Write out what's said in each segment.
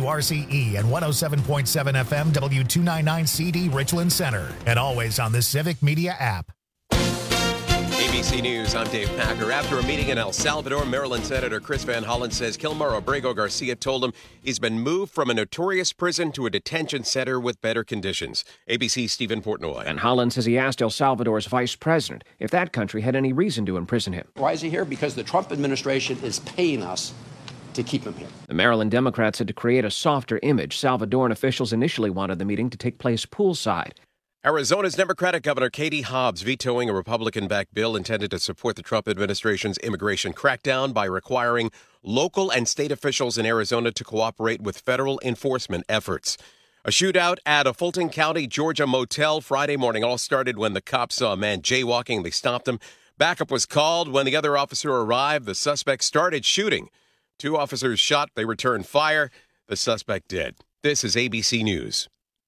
WRCE and 107.7 FM W299CD Richland Center. And always on the Civic Media app. ABC News, I'm Dave Packer. After a meeting in El Salvador, Maryland Senator Chris Van Hollen says Kilmar Abrego Garcia told him he's been moved from a notorious prison to a detention center with better conditions. ABC's Stephen Portnoy. Van Hollen says he asked El Salvador's vice president if that country had any reason to imprison him. Why is he here? Because the Trump administration is paying us to keep him here. The Maryland Democrats said to create a softer image, Salvadoran officials initially wanted the meeting to take place poolside. Arizona's Democratic Governor Katie Hobbs vetoing a Republican-backed bill intended to support the Trump administration's immigration crackdown by requiring local and state officials in Arizona to cooperate with federal enforcement efforts. A shootout at a Fulton County, Georgia motel Friday morning all started when the cops saw a man jaywalking. They stopped him. Backup was called. When the other officer arrived, the suspect started shooting. 2 officers shot. They returned fire. The suspect dead. This is ABC News.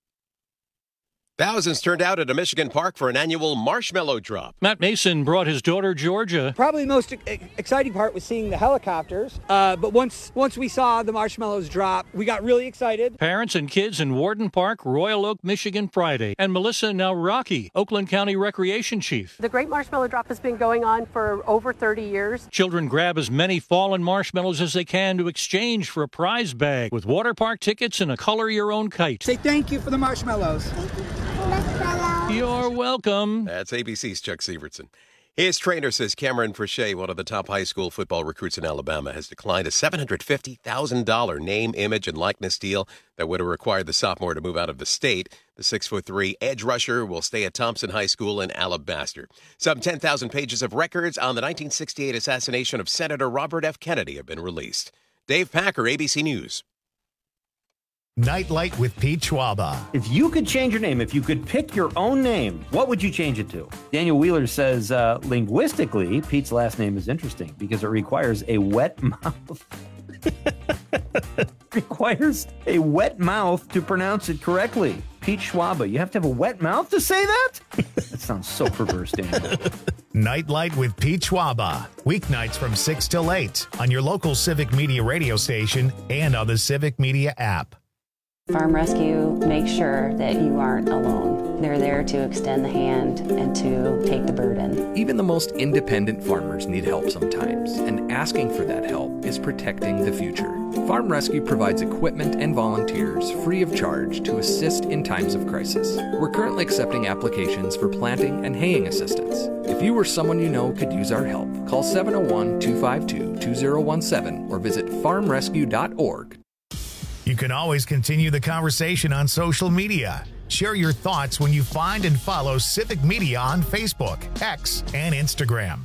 Thousands turned out at a Michigan park for an annual marshmallow drop. Matt Mason brought his daughter, Georgia. Probably the most exciting part was seeing the helicopters. But once we saw the marshmallows drop, we got really excited. Parents and kids in Warden Park, Royal Oak, Michigan, Friday. And Melissa Nowrocki, Oakland County Recreation Chief. The Great Marshmallow Drop has been going on for over 30 years. Children grab as many fallen marshmallows as they can to exchange for a prize bag with water park tickets and a color your own kite. Say thank you for the marshmallows. You're welcome. That's ABC's Chuck Severson. His trainer says Cameron Frechette, one of the top high school football recruits in Alabama, has declined a $750,000 name, image, and likeness deal that would have required the sophomore to move out of the state. The 6'3" edge rusher will stay at Thompson High School in Alabaster. Some 10,000 pages of records on the 1968 assassination of Senator Robert F. Kennedy have been released. Dave Packer, ABC News. Nightlight with Pete Schwaba. If you could change your name, if you could pick your own name, what would you change it to? Daniel Wheeler says, linguistically, Pete's last name is interesting because it requires a wet mouth. Requires a wet mouth to pronounce it correctly. Pete Schwaba, you have to have a wet mouth to say that? That sounds so perverse, Daniel. Nightlight with Pete Schwaba. Weeknights from 6 till 8 on your local Civic Media radio station and on the Civic Media app. Farm Rescue makes sure that you aren't alone. They're there to extend the hand and to take the burden. Even the most independent farmers need help sometimes, and asking for that help is protecting the future. Farm Rescue provides equipment and volunteers free of charge to assist in times of crisis. We're currently accepting applications for planting and haying assistance. If you or someone you know could use our help, call 701-252-2017 or visit farmrescue.org. You can always continue the conversation on social media. Share your thoughts when you find and follow Civic Media on Facebook, X, and Instagram.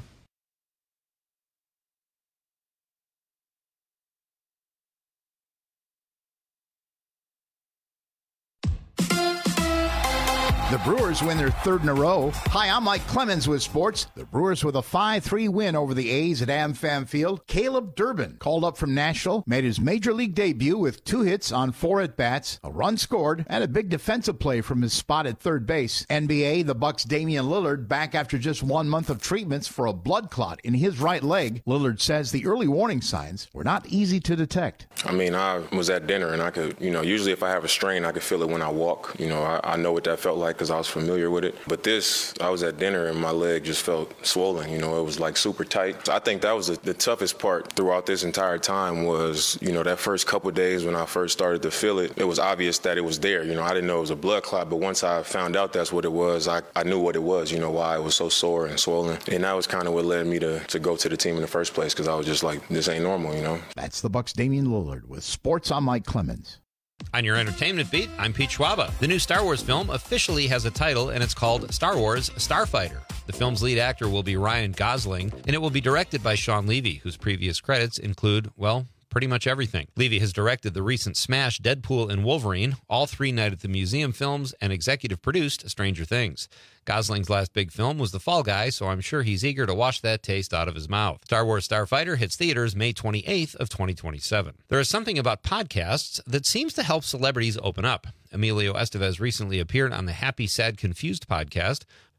The Brewers win their 3rd in a row. Hi, I'm Mike Clemens with sports. The Brewers with a 5-3 win over the A's at AmFam Field. Caleb Durbin, called up from Nashville, made his major league debut with 2 hits on 4 at-bats, a run scored, and a big defensive play from his spot at third base. NBA, the Bucks' Damian Lillard back after just 1 month of treatments for a blood clot in his right leg. Lillard says the early warning signs were not easy to detect. I mean, I was at dinner and I could, usually if I have a strain, I could feel it when I walk. I know what that felt like because I was familiar with it. But this, I was at dinner and my leg just felt swollen. It was like super tight. So I think that was the toughest part throughout this entire time was, that first couple of days when I first started to feel it, it was obvious that it was there. I didn't know it was a blood clot, but once I found out that's what it was, I knew what it was, why it was so sore and swollen. And that was kind of what led me to go to the team in the first place because I was just like, this ain't normal, That's the Bucks' Damian Lillard with Sports. I'm Mike Clemens. On your entertainment beat, I'm Pete Schwaba. The new Star Wars film officially has a title, and it's called Star Wars Starfighter. The film's lead actor will be Ryan Gosling, and it will be directed by Sean Levy, whose previous credits include, pretty much everything. Levy has directed the recent smash Deadpool and Wolverine, all 3 Night at the Museum films, and executive produced Stranger Things. Gosling's last big film was The Fall Guy, so I'm sure he's eager to wash that taste out of his mouth. Star Wars Starfighter hits theaters May 28th of 2027. There is something about podcasts that seems to help celebrities open up. Emilio Estevez recently appeared on the Happy, Sad, Confused podcast.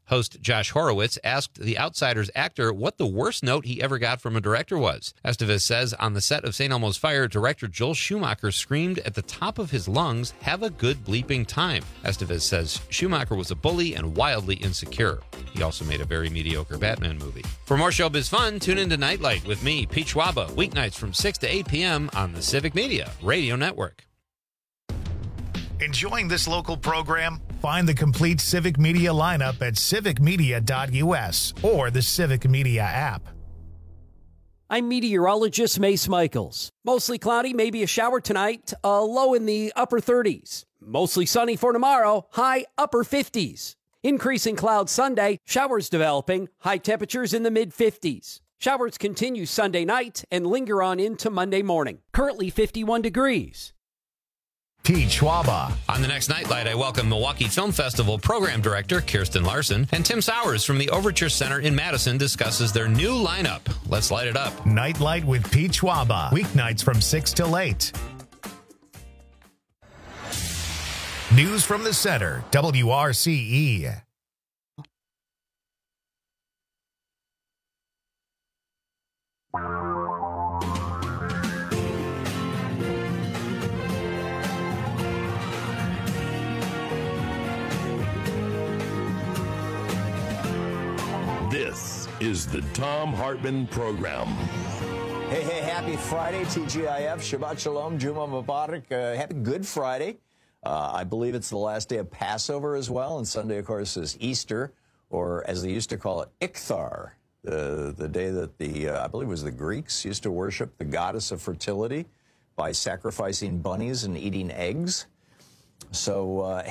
Host Josh Horowitz asked The Outsider's actor what the worst note he ever got from a director was. Estevez says on the set of St. Elmo's Fire, director Joel Schumacher screamed at the top of his lungs, "Have a good bleeping time." Estevez says Schumacher was a bully and wildly insecure. He also made a very mediocre Batman movie. For more showbiz fun, tune into Nightlight with me, Pete Schwaba, weeknights from 6 to 8 p.m. on the Civic Media Radio Network. Enjoying this local program? Find the complete Civic Media lineup at civicmedia.us or the Civic Media app. I'm meteorologist Mace Michaels. Mostly cloudy, maybe a shower tonight, a low in the upper 30s. Mostly sunny for tomorrow, high upper 50s. Increasing clouds Sunday, showers developing, high temperatures in the mid-50s. Showers continue Sunday night and linger on into Monday morning. Currently 51 degrees. Pete Schwaba. On the next Nightlight, I welcome Milwaukee Film Festival Program Director Kirsten Larson, and Tim Sowers from the Overture Center in Madison discusses their new lineup. Let's light it up. Nightlight with Pete Schwaba. Weeknights from 6 till 8. News from the Center, WRCE. This is the Thom Hartmann Program. Hey, happy Friday, TGIF, Shabbat Shalom, Juma Mubarak, happy Good Friday. I believe it's the last day of Passover as well, and Sunday, of course, is Easter, or as they used to call it, Ichthar, the day that I believe it was the Greeks used to worship the goddess of fertility by sacrificing bunnies and eating eggs. So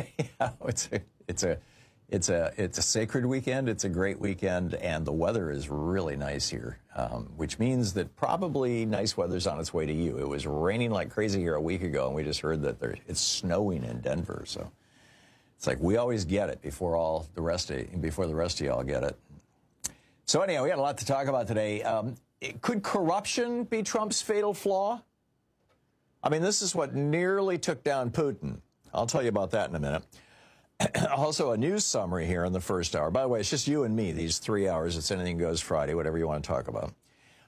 it's a sacred weekend. It's a great weekend, and the weather is really nice here, which means that probably nice weather's on its way to you. It was raining like crazy here a week ago, and we just heard that it's snowing in Denver. So it's like we always get it before the rest of y'all get it. So anyhow, we got a lot to talk about today. Could corruption be Trump's fatal flaw? I mean, this is what nearly took down Putin. I'll tell you about that in a minute. Also, a news summary here in the first hour. By the way, it's just you and me, these 3 hours. It's Anything Goes Friday, whatever you want to talk about.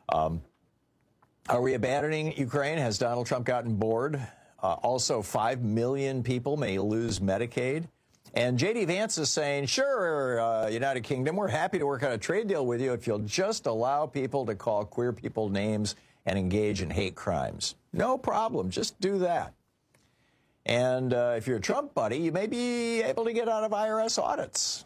Are we abandoning Ukraine? Has Donald Trump gotten bored? Also, 5 million people may lose Medicaid. And J.D. Vance is saying, sure, United Kingdom, we're happy to work out a trade deal with you if you'll just allow people to call queer people names and engage in hate crimes. No problem. Just do that. And if you're a Trump buddy, you may be able to get out of IRS audits.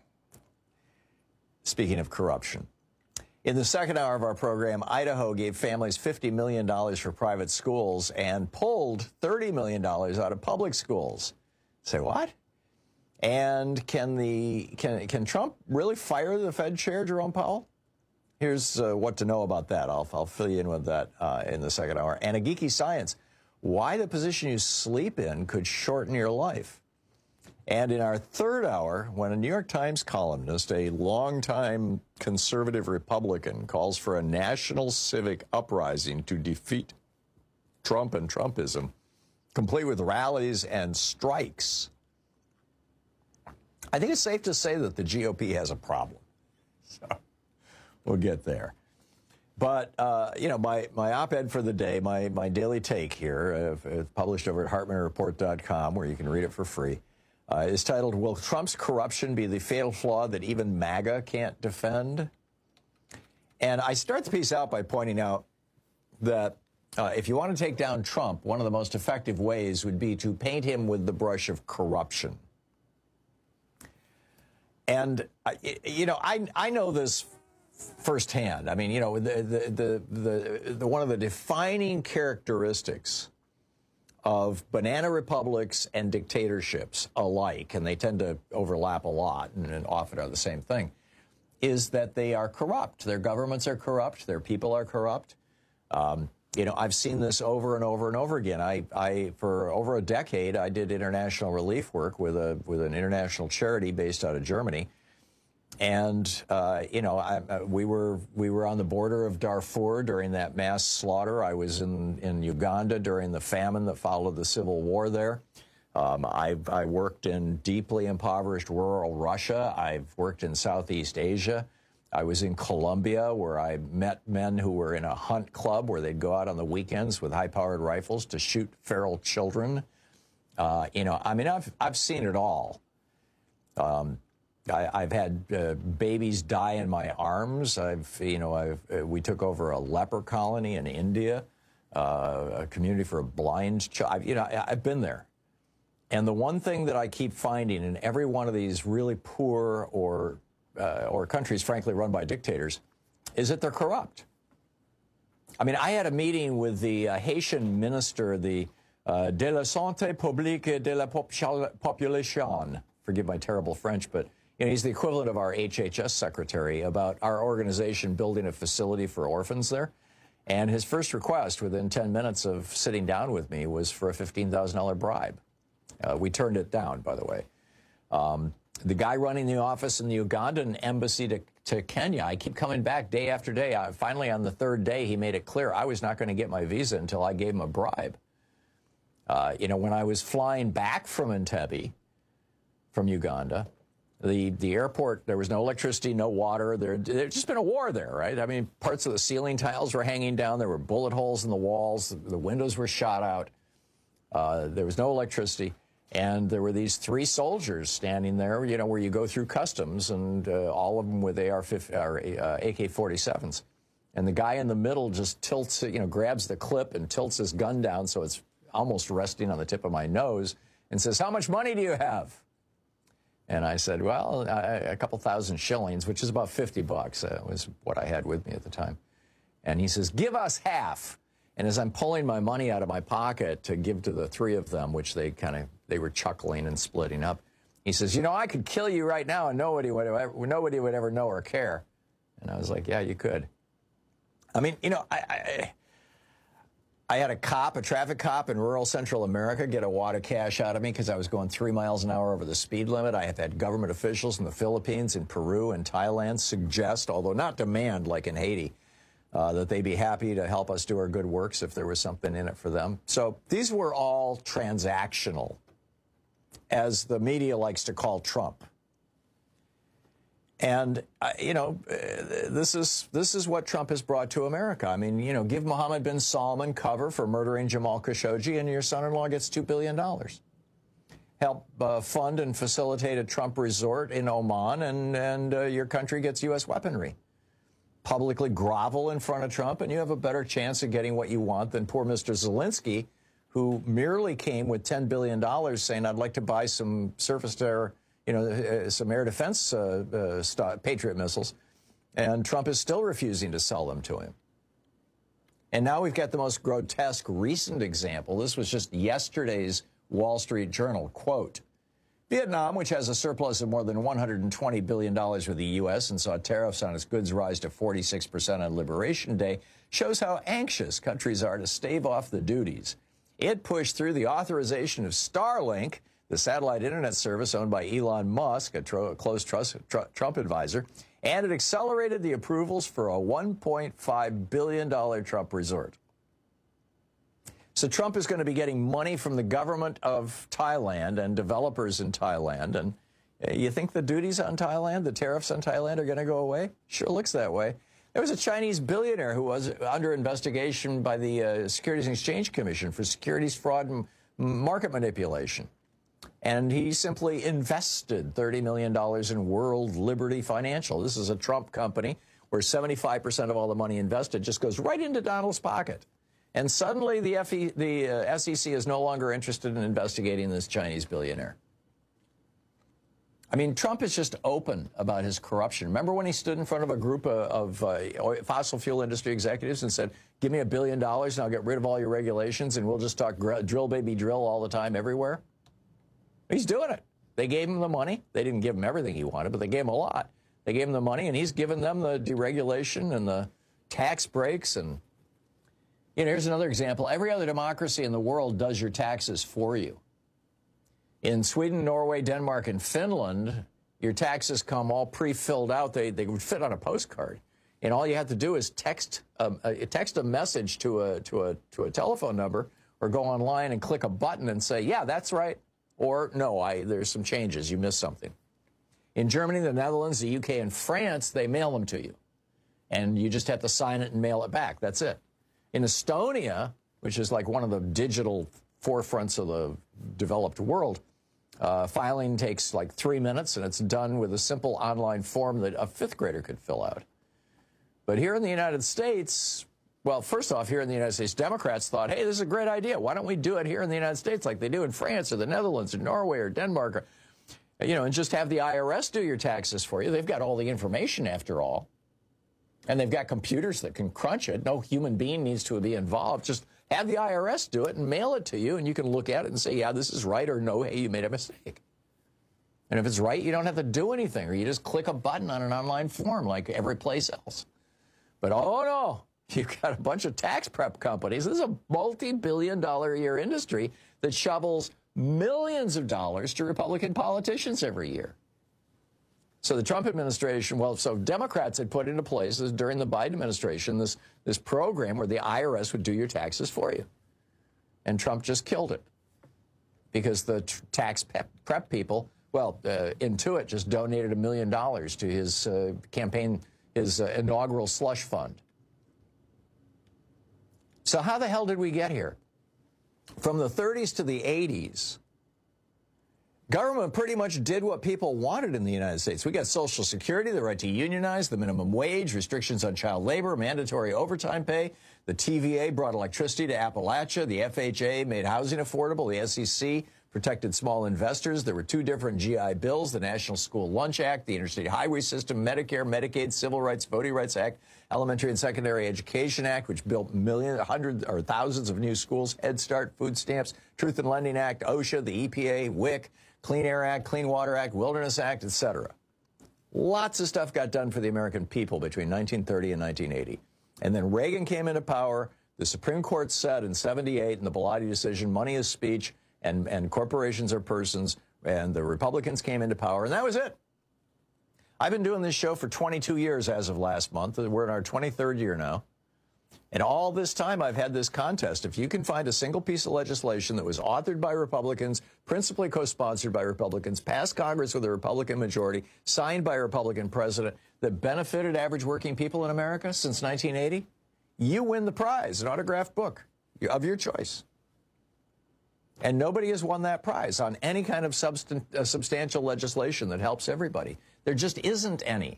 Speaking of corruption. In the second hour of our program, Idaho gave families $50 million for private schools and pulled $30 million out of public schools. Say what? And can Trump really fire the Fed chair, Jerome Powell? Here's what to know about that. I'll fill you in with that in the second hour. And a geeky science. Why the position you sleep in could shorten your life. And in our third hour, when a New York Times columnist, a longtime conservative Republican, calls for a national civic uprising to defeat Trump and Trumpism, complete with rallies and strikes, I think it's safe to say that the GOP has a problem. So we'll get there. But, my op-ed for the day, my daily take here, published over at HartmannReport.com, where you can read it for free, is titled, Will Trump's Corruption Be the Fatal Flaw That Even MAGA Can't Defend? And I start the piece out by pointing out that if you want to take down Trump, one of the most effective ways would be to paint him with the brush of corruption. And, I know this firsthand. I mean, the one of the defining characteristics of banana republics and dictatorships alike, and they tend to overlap a lot and often are the same thing, is that they are corrupt. Their governments are corrupt. Their people are corrupt. I've seen this over and over and over again. I for over a decade, I did international relief work with an international charity based out of Germany. And, we were on the border of Darfur during that mass slaughter. I was in Uganda during the famine that followed the civil war there. I worked in deeply impoverished rural Russia. I've worked in Southeast Asia. I was in Colombia, where I met men who were in a hunt club where they'd go out on the weekends with high-powered rifles to shoot feral children. I've seen it all. I've had babies die in my arms. We took over a leper colony in India, a community for a blind child. I've been there. And the one thing that I keep finding in every one of these really poor or countries, frankly, run by dictators, is that they're corrupt. I mean, I had a meeting with the Haitian minister, de la santé publique et de la population. Forgive my terrible French, but he's the equivalent of our HHS secretary, about our organization building a facility for orphans there. And his first request within 10 minutes of sitting down with me was for a $15,000 bribe. We turned it down, by the way. The guy running the office in the Ugandan embassy to Kenya, I keep coming back day after day. Finally, on the third day, he made it clear I was not going to get my visa until I gave him a bribe. When I was flying back from Entebbe, from Uganda, the airport, there was no electricity, no water. There's just been a war there, right? I mean, parts of the ceiling tiles were hanging down. There were bullet holes in the walls. The windows were shot out. There was no electricity. And there were these 3 soldiers standing there, where you go through customs, and all of them with AK-47s. And the guy in the middle just tilts, grabs the clip and tilts his gun down so it's almost resting on the tip of my nose, and says, "How much money do you have?" And I said, "Well, a couple thousand shillings," which is about $50. Was what I had with me at the time. And he says, "Give us half." And as I'm pulling my money out of my pocket to give to the 3 of them, which they were chuckling and splitting up, he says, "I could kill you right now and nobody would ever know or care." And I was like, "Yeah, you could." I mean, I had a traffic cop in rural Central America get a wad of cash out of me because I was going 3 miles an hour over the speed limit. I have had government officials in the Philippines, in Peru, and Thailand suggest, although not demand like in Haiti, that they be happy to help us do our good works if there was something in it for them. So these were all transactional, as the media likes to call Trump. And, this is what Trump has brought to America. I mean, give Mohammed bin Salman cover for murdering Jamal Khashoggi, and your son-in-law gets $2 billion. Help fund and facilitate a Trump resort in Oman, and your country gets U.S. weaponry. Publicly grovel in front of Trump, and you have a better chance of getting what you want than poor Mr. Zelensky, who merely came with $10 billion saying, "I'd like to buy some surface-to-air, some air defense Patriot missiles," and Trump is still refusing to sell them to him. And now we've got the most grotesque recent example. This was just yesterday's Wall Street Journal, quote, "Vietnam, which has a surplus of more than $120 billion with the U.S. and saw tariffs on its goods rise to 46% on Liberation Day, shows how anxious countries are to stave off the duties. It pushed through the authorization of Starlink, the satellite internet service owned by Elon Musk, a close Trump advisor, and it accelerated the approvals for a $1.5 billion Trump resort." So Trump is going to be getting money from the government of Thailand and developers in Thailand. And you think the duties on Thailand, the tariffs on Thailand are going to go away? Sure looks that way. There was a Chinese billionaire who was under investigation by the Securities and Exchange Commission for securities fraud and market manipulation. And he simply invested $30 million in World Liberty Financial. This is a Trump company where 75% of all the money invested just goes right into Donald's pocket. And suddenly the SEC is no longer interested in investigating this Chinese billionaire. I mean, Trump is just open about his corruption. Remember when he stood in front of a group of fossil fuel industry executives and said, "Give me $1 billion and I'll get rid of all your regulations and we'll just talk drill, baby, drill all the time everywhere"? He's doing it. They gave him the money. They didn't give him everything he wanted, but they gave him a lot. They gave him the money, and he's given them the deregulation and the tax breaks. And here's another example. Every other democracy in the world does your taxes for you. In Sweden, Norway, Denmark, and Finland, your taxes come all pre-filled out. They would fit on a postcard. And all you have to do is text a message to a telephone number or go online and click a button and say, "Yeah, that's right. Or, no, there's some changes. You missed something. In Germany, the Netherlands, the UK, and France, they mail them to you. And you just have to sign it and mail it back. That's it. In Estonia, which is like one of the digital forefronts of the developed world, filing takes like 3 minutes, and it's done with a simple online form that a fifth grader could fill out. But here in the United States, well, first off, here in the United States, Democrats thought, hey, this is a great idea. Why don't we do it here in the United States like they do in France or the Netherlands or Norway or Denmark, or, and just have the IRS do your taxes for you. They've got all the information after all. And they've got computers that can crunch it. No human being needs to be involved. Just have the IRS do it and mail it to you, and you can look at it and say, yeah, this is right, or no, hey, you made a mistake. And if it's right, you don't have to do anything, or you just click a button on an online form like every place else. But, oh, no, you've got a bunch of tax prep companies. This is a multi-billion-dollar a year industry that shovels millions of dollars to Republican politicians every year. So the Trump administration, so Democrats had put into place during the Biden administration this program where the IRS would do your taxes for you. And Trump just killed it because the tax prep people, Intuit just donated $1 million to his campaign, his inaugural slush fund. So how the hell did we get here? From the 30s to the 80s, government pretty much did what people wanted in the United States. We got Social Security, the right to unionize, the minimum wage, restrictions on child labor, mandatory overtime pay. The TVA brought electricity to Appalachia. The FHA made housing affordable. The SEC protected small investors. There were 2 different GI bills, the National School Lunch Act, the Interstate Highway System, Medicare, Medicaid, Civil Rights, Voting Rights Act, Elementary and Secondary Education Act, which built hundreds or thousands of new schools, Head Start, food stamps, Truth in Lending Act, OSHA, the EPA, WIC, Clean Air Act, Clean Water Act, Wilderness Act, etc. Lots of stuff got done for the American people between 1930 and 1980. And then Reagan came into power. The Supreme Court said in 78 in the Bellotti decision, money is speech and corporations are persons, and the Republicans came into power, and that was it. I've been doing this show for 22 years as of last month. We're in our 23rd year now. And all this time, I've had this contest. If you can find a single piece of legislation that was authored by Republicans, principally co-sponsored by Republicans, passed Congress with a Republican majority, signed by a Republican president, that benefited average working people in America since 1980, you win the prize, an autographed book of your choice. And nobody has won that prize on any kind of substantial legislation that helps everybody. There just isn't any.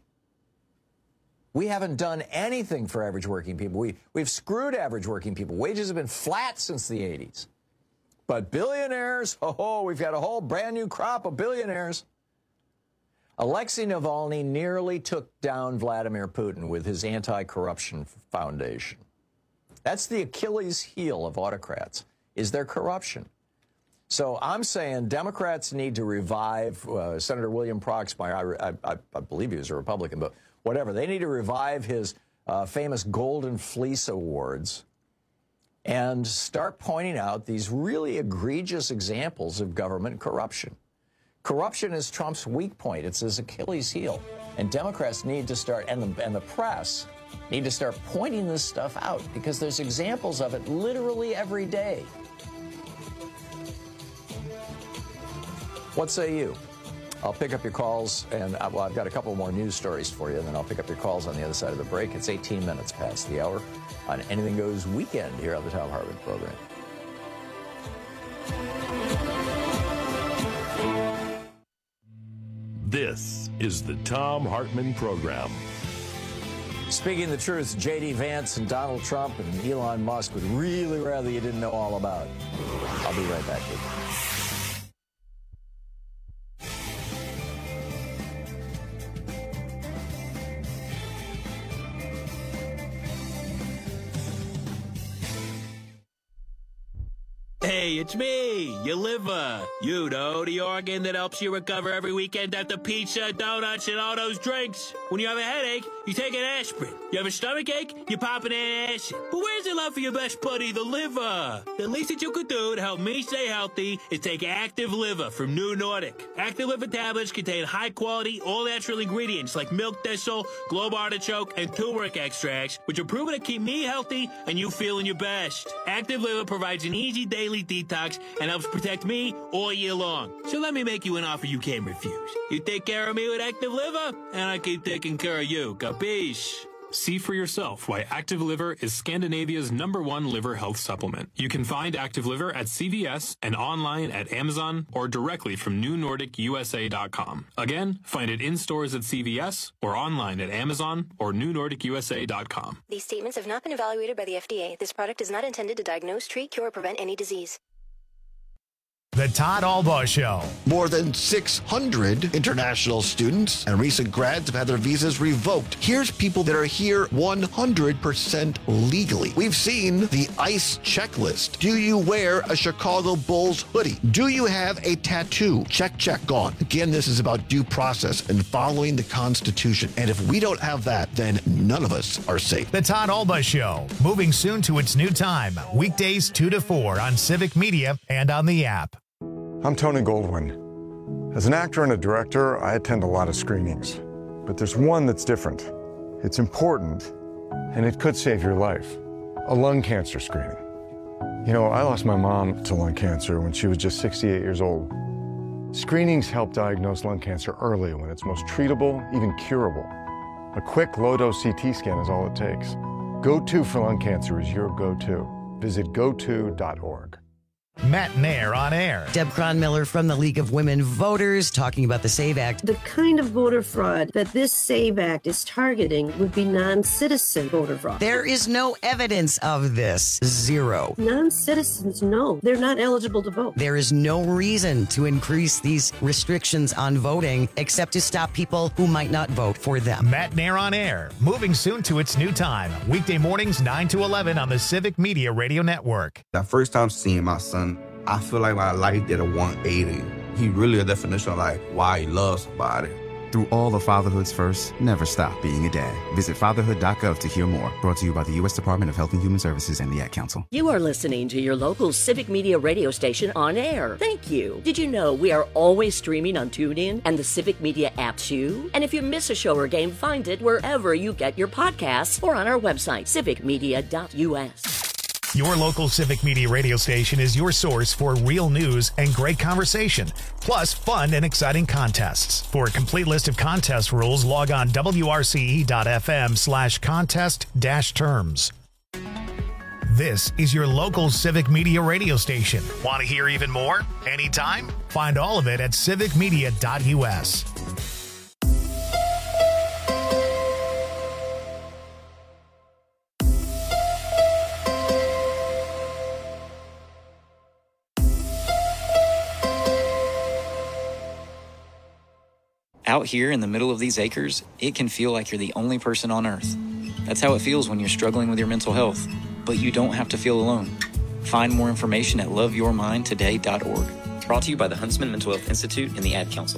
We haven't done anything for average working people. We've screwed average working people. Wages have been flat since the 80s. But billionaires, we've got a whole brand new crop of billionaires. Alexei Navalny nearly took down Vladimir Putin with his anti-corruption foundation. That's the Achilles heel of autocrats, is their corruption. So I'm saying Democrats need to revive Senator William Proxmire. I believe he was a Republican, but whatever. They need to revive his famous Golden Fleece Awards and start pointing out these really egregious examples of government corruption. Corruption is Trump's weak point. It's his Achilles heel. And Democrats need to start, and the press need to start pointing this stuff out because there's examples of it literally every day. What say you? I'll pick up your calls, and I've got a couple more news stories for you, and then I'll pick up your calls on the other side of the break. It's 18 minutes past the hour on Anything Goes Weekend here on the Thom Hartmann program. This is the Thom Hartmann program. Speaking the truth, J.D. Vance and Donald Trump and Elon Musk would really rather you didn't know all about. I'll be right back with you. Hey, it's me, your liver. You know, the organ that helps you recover every weekend after pizza, donuts, and all those drinks. When you have a headache, you take an aspirin. You have a stomach ache, you pop an acid. But where's the love for your best buddy, the liver? The least that you could do to help me stay healthy is take Active Liver from New Nordic. Active Liver tablets contain high-quality, all-natural ingredients like milk thistle, globe artichoke, and turmeric extracts, which are proven to keep me healthy and you feeling your best. Active Liver provides an easy daily detox detox and helps protect me all year long. So let me make you an offer you can't refuse. You take care of me with Active Liver, and I keep taking care of you. Capiche? See for yourself why Active Liver is Scandinavia's #1 liver health supplement. You can find Active Liver at CVS and online at Amazon or directly from NewNordicUSA.com. Again, find it in stores at CVS or online at Amazon or NewNordicUSA.com. These statements have not been evaluated by the FDA. This product is not intended to diagnose, treat, cure, or prevent any disease. The Todd Albaugh Show. More than 600 international students and recent grads have had their visas revoked. Here's people that are here 100% legally. We've seen the ICE checklist. Do you wear a Chicago Bulls hoodie? Do you have a tattoo? Check, check, gone. Again, this is about due process and following the Constitution. And if we don't have that, then none of us are safe. The Todd Albaugh Show, moving soon to its new time. Weekdays 2 to 4 on Civic Media and on the app. I'm Tony Goldwyn. As an actor and a director, I attend a lot of screenings. But there's one that's different. It's important, and it could save your life. A lung cancer screening. You know, I lost my mom to lung cancer when she was just 68 years old. Screenings help diagnose lung cancer early when it's most treatable, even curable. A quick low-dose CT scan is all it takes. Go-To for lung cancer is your go-to. Visit goto.org. Matt Nair on air. Deb Cronmiller from the League of Women Voters talking about the SAVE Act. The kind of voter fraud that this SAVE Act is targeting would be non-citizen voter fraud. There is no evidence of this. Zero. Non-citizens, no. They're not eligible to vote. There is no reason to increase these restrictions on voting except to stop people who might not vote for them. Matt Nair on air. Moving soon to its new time. Weekday mornings 9 to 11 on the Civic Media Radio Network. The first time seeing my son, I feel like my life did a 180. He really a definition of like why he loves somebody. Through all of fatherhood's first, never stop being a dad. Visit fatherhood.gov to hear more. Brought to you by the U.S. Department of Health and Human Services and the Ad Council. You are listening to your local Civic Media radio station on air. Thank you. Did you know we are always streaming on TuneIn and the Civic Media app too? And if you miss a show or game, find it wherever you get your podcasts or on our website, civicmedia.us. Your local Civic Media radio station is your source for real news and great conversation, plus fun and exciting contests. For a complete list of contest rules, log on wrce.fm/contest-terms. This is your local Civic Media radio station. Want to hear even more? Anytime? Find all of it at civicmedia.us. Out here in the middle of these acres, it can feel like you're the only person on Earth. That's how it feels when you're struggling with your mental health. But you don't have to feel alone. Find more information at loveyourmindtoday.org. Brought to you by the Huntsman Mental Health Institute and the Ad Council.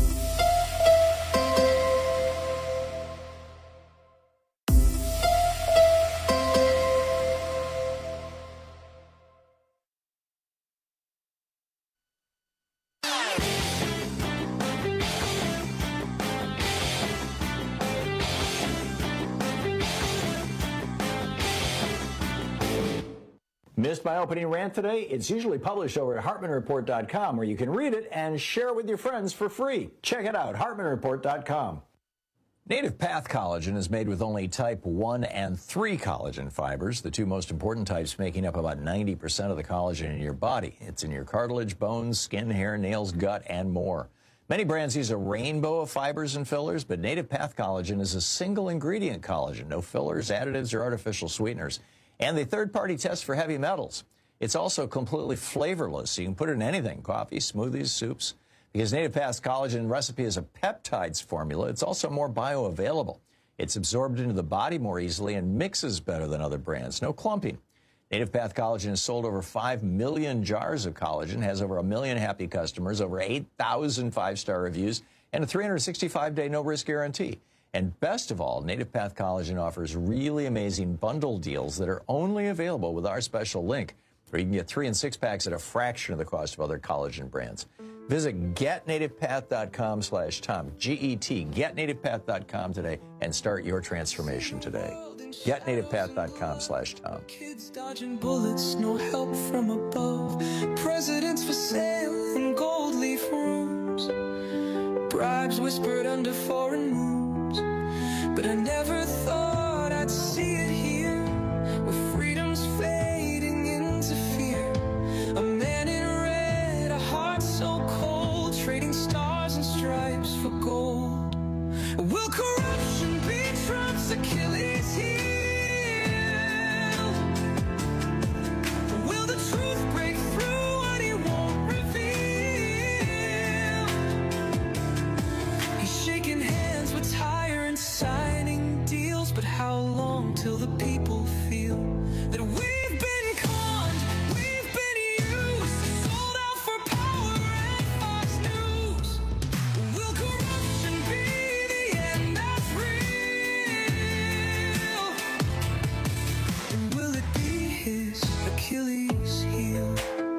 Missed my opening rant today? It's usually published over at HartmanReport.com, where you can read it and share it with your friends for free. Check it out, HartmanReport.com. Native Path Collagen is made with only type 1 and 3 collagen fibers, the two most important types making up about 90% of the collagen in your body. It's in your cartilage, bones, skin, hair, nails, gut, and more. Many brands use a rainbow of fibers and fillers, but Native Path Collagen is a single ingredient collagen, no fillers, additives, or artificial sweeteners. And they third-party test for heavy metals. It's also completely flavorless, so you can put it in anything, coffee, smoothies, soups. Because Native Path's collagen recipe is a peptides formula, it's also more bioavailable. It's absorbed into the body more easily and mixes better than other brands. No clumping. Native Path Collagen has sold over 5 million jars of collagen, has over 1 million happy customers, over 8,000 5-star reviews, and a 365-day no-risk guarantee. And best of all, Native Path Collagen offers really amazing bundle deals that are only available with our special link, where you can get 3 and 6 packs at a fraction of the cost of other collagen brands. Visit getnativepath.com/Tom, GET, getnativepath.com today, and start your transformation today. GetNativePath.com/Tom. Kids dodging bullets, no help from above. Presidents for sale in gold leaf rooms. Bribes whispered under foreign moons. But I never thought I'd see it here, where freedom's fading into fear. A man in red, a heart so cold, trading stars and stripes for gold. Will corruption be Trump's Achilles heel? Will the truth break through what he won't reveal? He's shaking hands with tyrants, signing deals, but how long till the people feel that we've been conned, we've been used, sold out for power and Fox News? Will corruption be the end that's real? And will it be his Achilles heel?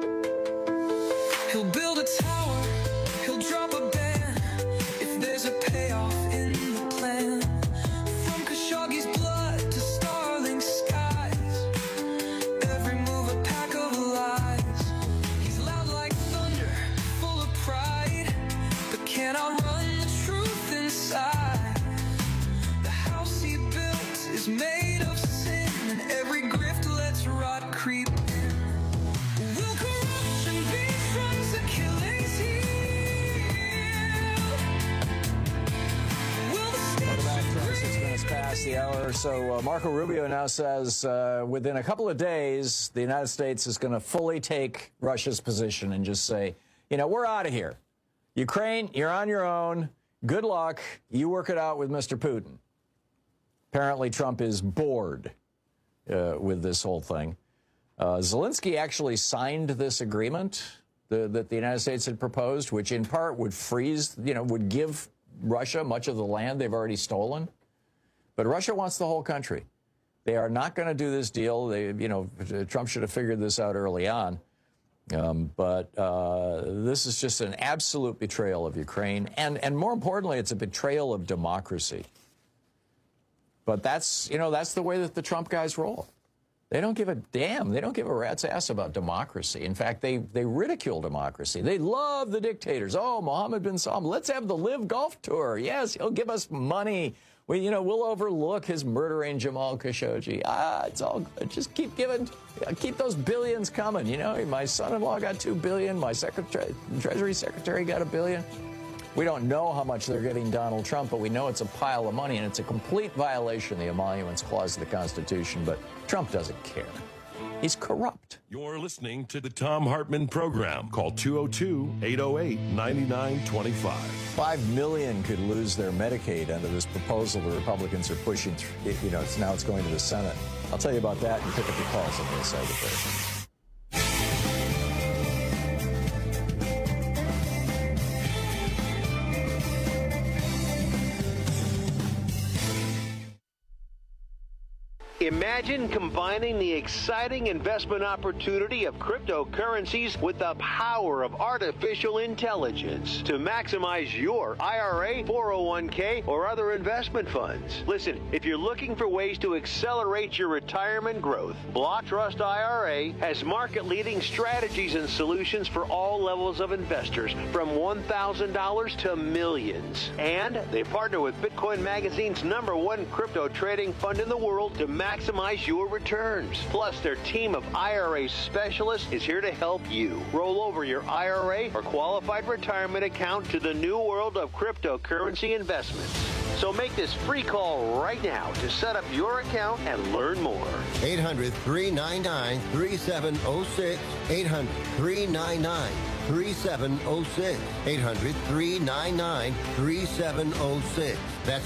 He'll build a tower, he'll drop a ban if there's a payoff in the plan. From Khashoggi's blood to Starlink skies, every move a pack of lies. He's loud like thunder, full of pride, but can't outrun the truth inside. The house he built is made of sin, and every grift lets rot creep in. Will corruption be Trump's Achilles heel? Will the Welcome back, 26 minutes past the hour. So Marco Rubio now says within a couple of days, the United States is going to fully take Russia's position and just say, you know, we're out of here. Ukraine, you're on your own. Good luck. You work it out with Mr. Putin. Apparently, Trump is bored with this whole thing. Zelensky actually signed this agreement that the United States had proposed, which in part would freeze, would give Russia much of the land they've already stolen. But Russia wants the whole country. They are not going to do this deal. Trump should have figured this out early on. But this is just an absolute betrayal of Ukraine. And more importantly, it's a betrayal of democracy. But that's the way that the Trump guys roll. They don't give a damn. They don't give a rat's ass about democracy. In fact, they ridicule democracy. They love the dictators. Oh, Mohammed bin Salman, let's have the Live Golf Tour. Yes, he'll give us money. We'll overlook his murdering Jamal Khashoggi. It's all good. Just keep those billions coming. My son-in-law got $2 billion. My Treasury Secretary got $1 billion. We don't know how much they're giving Donald Trump, but we know it's a pile of money, and it's a complete violation of the Emoluments Clause of the Constitution. But Trump doesn't care. He's corrupt. You're listening to the Thom Hartmann Program. Call 202-808-9925. 5 million could lose their Medicaid under this proposal the Republicans are pushing through. Now it's going to the Senate. I'll tell you about that and pick up your calls on the other side of the break. Imagine combining the exciting investment opportunity of cryptocurrencies with the power of artificial intelligence to maximize your IRA, 401k, or other investment funds. Listen, if you're looking for ways to accelerate your retirement growth, Block Trust IRA has market-leading strategies and solutions for all levels of investors, from $1,000 to millions. And they partner with Bitcoin Magazine's #1 crypto trading fund in the world to maximize your returns. Plus, their team of IRA specialists is here to help you roll over your IRA or qualified retirement account to the new world of cryptocurrency investments. So make this free call right now to set up your account and learn more. 800-399-3706. 800-399-3706. 800-399-3706. That's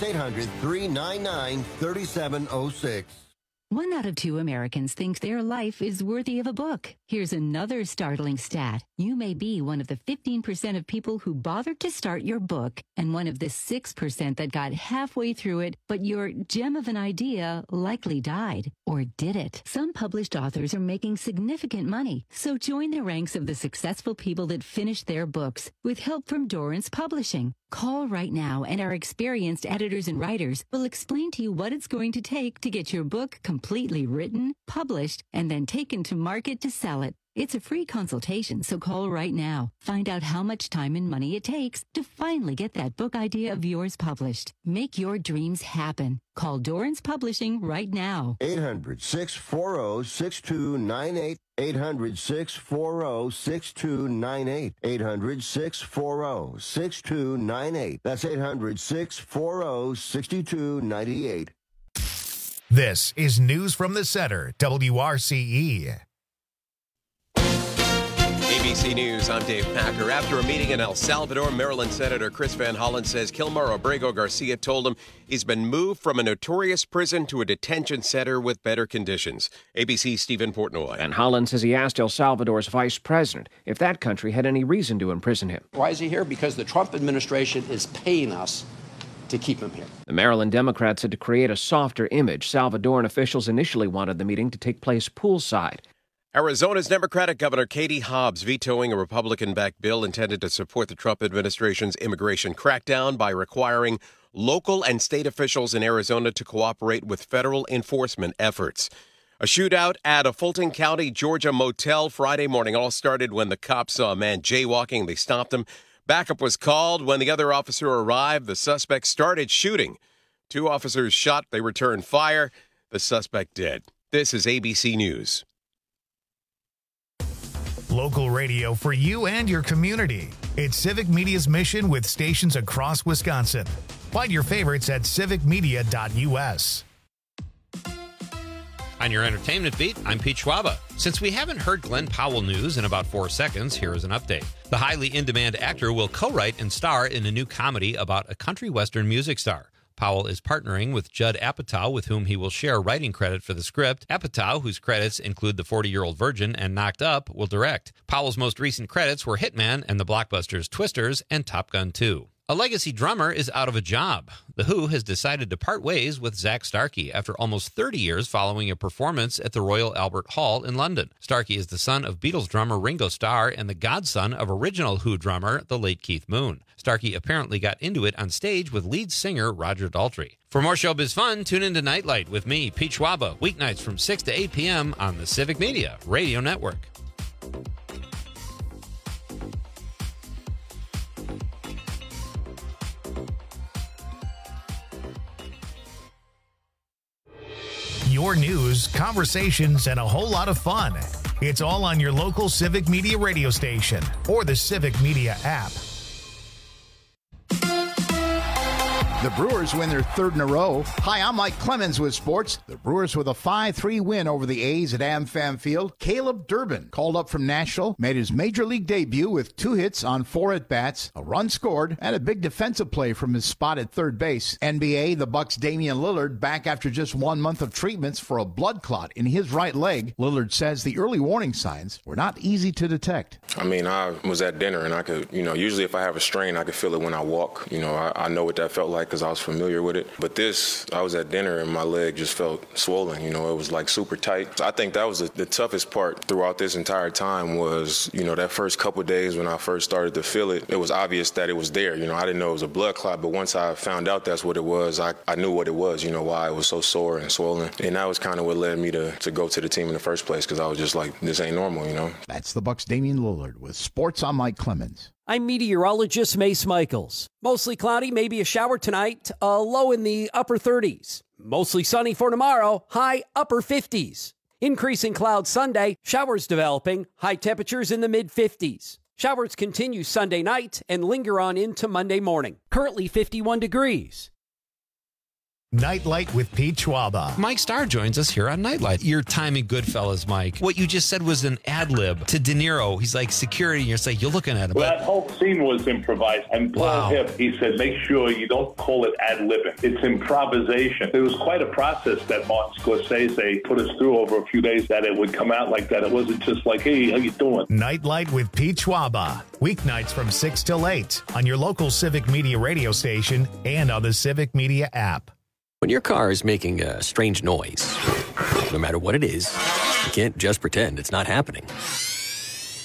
800-399-3706. 1 out of 2 Americans think their life is worthy of a book. Here's another startling stat. You may be one of the 15% of people who bothered to start your book and one of the 6% that got halfway through it, but your gem of an idea likely died. Or did it? Some published authors are making significant money, so join the ranks of the successful people that finished their books with help from Dorrance Publishing. Call right now, and our experienced editors and writers will explain to you what it's going to take to get your book completely written, published, and then taken to market to sell it. It's a free consultation, so call right now. Find out how much time and money it takes to finally get that book idea of yours published. Make your dreams happen. Call Dorrance Publishing right now. 800-640-6298. 800-640-6298. 800-640-6298. That's 800-640-6298. This is News from the Center, WRCE. ABC News, I'm Dave Packer. After a meeting in El Salvador, Maryland Senator Chris Van Hollen says Kilmar Abrego Garcia told him he's been moved from a notorious prison to a detention center with better conditions. ABC's Stephen Portnoy. Van Hollen says he asked El Salvador's vice president if that country had any reason to imprison him. Why is he here? Because the Trump administration is paying us to keep him here. The Maryland Democrats said to create a softer image, Salvadoran officials initially wanted the meeting to take place poolside. Arizona's Democratic Governor Katie Hobbs vetoing a Republican-backed bill intended to support the Trump administration's immigration crackdown by requiring local and state officials in Arizona to cooperate with federal enforcement efforts. A shootout at a Fulton County, Georgia motel Friday morning all started when the cops saw a man jaywalking. They stopped him. Backup was called. When the other officer arrived, the suspect started shooting. 2 officers shot. They returned fire. The suspect dead. This is ABC News. Local radio for you and your community. It's Civic Media's mission with stations across Wisconsin. Find your favorites at civicmedia.us. On your entertainment beat, I'm Pete Schwaba. Since we haven't heard Glenn Powell news in about 4 seconds, here is an update. The highly in-demand actor will co-write and star in a new comedy about a country western music star. Powell is partnering with Judd Apatow, with whom he will share writing credit for the script. Apatow, whose credits include The 40-Year-Old Virgin and Knocked Up, will direct. Powell's most recent credits were Hitman and the blockbusters Twisters and Top Gun 2. A legacy drummer is out of a job. The Who has decided to part ways with Zak Starkey after almost 30 years following a performance at the Royal Albert Hall in London. Starkey is the son of Beatles drummer Ringo Starr and the godson of original Who drummer, the late Keith Moon. Starkey apparently got into it on stage with lead singer Roger Daltrey. For more showbiz fun, tune into Nightlight with me, Pete Schwaba, weeknights from 6 to 8 p.m. on the Civic Media Radio Network. Your news, conversations, and a whole lot of fun. It's all on your local Civic Media radio station or the Civic Media app. The Brewers win their 3rd in a row. Hi, I'm Mike Clemens with sports. The Brewers with a 5-3 win over the A's at AmFam Field. Caleb Durbin, called up from Nashville, made his major league debut with 2 hits on 4 at-bats, a run scored, and a big defensive play from his spot at third base. NBA, the Bucks' Damian Lillard back after just 1 month of treatments for a blood clot in his right leg. Lillard says the early warning signs were not easy to detect. I mean, I was at dinner and I could, usually if I have a strain, I could feel it when I walk. I know what that felt like because I was familiar with it. But this, I was at dinner and my leg just felt swollen. It was like super tight. So I think that was the toughest part throughout this entire time was, that first couple of days when I first started to feel it, it was obvious that it was there. I didn't know it was a blood clot, but once I found out that's what it was, I knew what it was, why it was so sore and swollen. And that was kind of what led me to go to the team in the first place because I was just like, this ain't normal, That's the Bucks' Damian Lillard with Sports. I'm Mike Clemens. I'm meteorologist Mace Michaels. Mostly cloudy, maybe a shower tonight, a low in the upper 30s. Mostly sunny for tomorrow, high upper 50s. Increasing clouds Sunday, showers developing, high temperatures in the mid-50s. Showers continue Sunday night and linger on into Monday morning. Currently 51 degrees. Nightlight with Pete Schwaba. Mike Starr joins us here on Nightlight. Your time in Goodfellas, Mike. What you just said was an ad lib to De Niro. He's like security, and you're like, you're looking at him. Well, that whole scene was improvised. And Paul Hipp, he said, make sure you don't call it ad libbing. It's improvisation. It was quite a process that Martin Scorsese put us through over a few days that it would come out like that. It wasn't just like, hey, how you doing? Nightlight with Pete Schwaba. Weeknights from 6 till 8 on your local Civic Media radio station and on the Civic Media app. When your car is making a strange noise, no matter what it is, you can't just pretend it's not happening.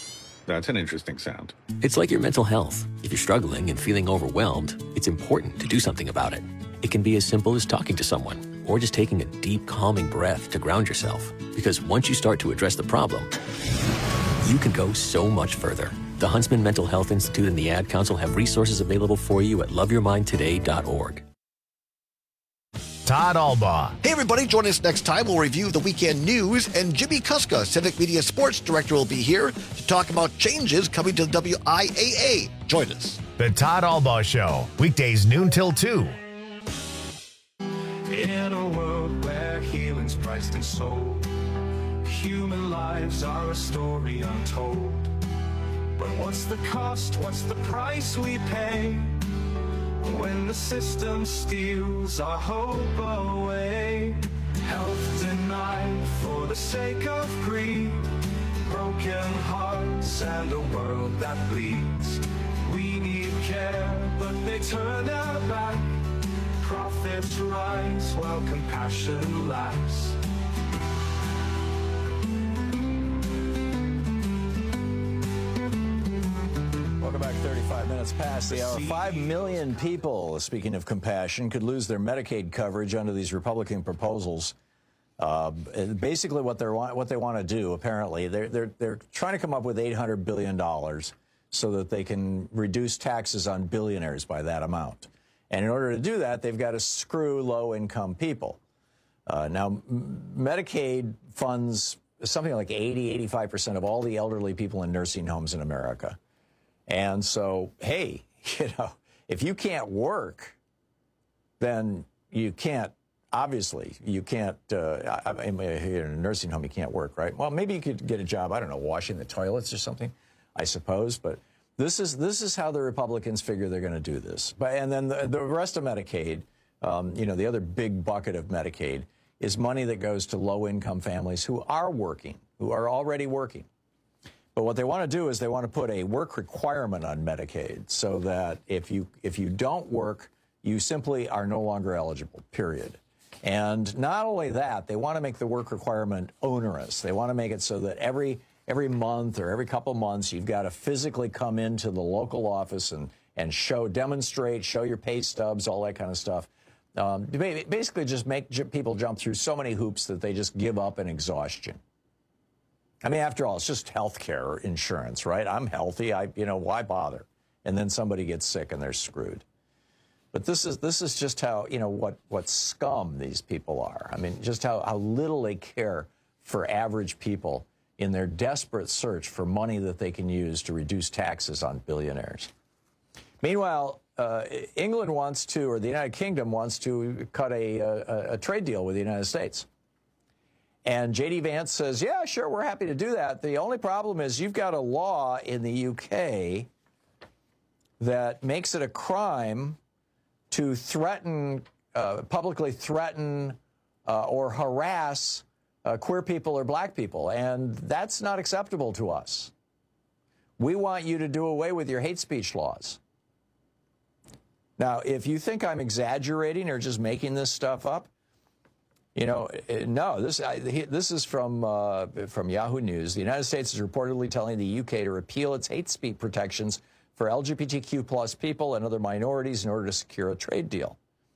That's an interesting sound. It's like your mental health. If you're struggling and feeling overwhelmed, it's important to do something about it. It can be as simple as talking to someone or just taking a deep, calming breath to ground yourself. Because once you start to address the problem, you can go so much further. The Huntsman Mental Health Institute and the Ad Council have resources available for you at loveyourmindtoday.org. Todd Albaugh. Hey, everybody. Join us next time. We'll review the weekend news, and Jimmy Kuska, Civic Media Sports Director, will be here to talk about changes coming to the WIAA. Join us. The Todd Albaugh Show, weekdays noon till 2. In a world where healing's priced and sold, human lives are a story untold. But what's the cost? What's the price we pay when the system steals our hope away? Health denied for the sake of greed, broken hearts and a world that bleeds. We need care, but they turn their back. Profits rise while compassion lacks. Welcome back. 35 minutes past the hour. 5 million people, speaking of compassion, could lose their Medicaid coverage under these Republican proposals. Basically, what they want to do, apparently, they're trying to come up with $800 billion so that they can reduce taxes on billionaires by that amount. And in order to do that, they've got to screw low-income people. Now, Medicaid funds something like 85% of all the elderly people in nursing homes in America. And so, hey, if you can't work, then you can't, obviously, you can't, in a nursing home, you can't work, right? Well, maybe you could get a job, I don't know, washing the toilets or something, I suppose, but this is how the Republicans figure they're going to do this. And then the rest of Medicaid, the other big bucket of Medicaid is money that goes to low-income families who are working, who are already working. But what they want to do is they want to put a work requirement on Medicaid so that if you don't work, you simply are no longer eligible, period. And not only that, they want to make the work requirement onerous. They want to make it so that every month or every couple months, you've got to physically come into the local office and demonstrate, show your pay stubs, all that kind of stuff. Basically just make people jump through so many hoops that they just give up in exhaustion. I mean, after all, it's just health care insurance, right? I'm healthy. Why bother? And then somebody gets sick and they're screwed. But this is just how, what scum these people are. I mean, just how little they care for average people in their desperate search for money that they can use to reduce taxes on billionaires. Meanwhile, England wants to, or the United Kingdom wants to cut a trade deal with the United States. And J.D. Vance says, yeah, sure, we're happy to do that. The only problem is you've got a law in the UK that makes it a crime to publicly threaten or harass queer people or black people. And that's not acceptable to us. We want you to do away with your hate speech laws. Now, if you think I'm exaggerating or just making this stuff up, no, this is from Yahoo News. The United States is reportedly telling the UK to repeal its hate speech protections for LGBTQ plus people and other minorities in order to secure a trade deal.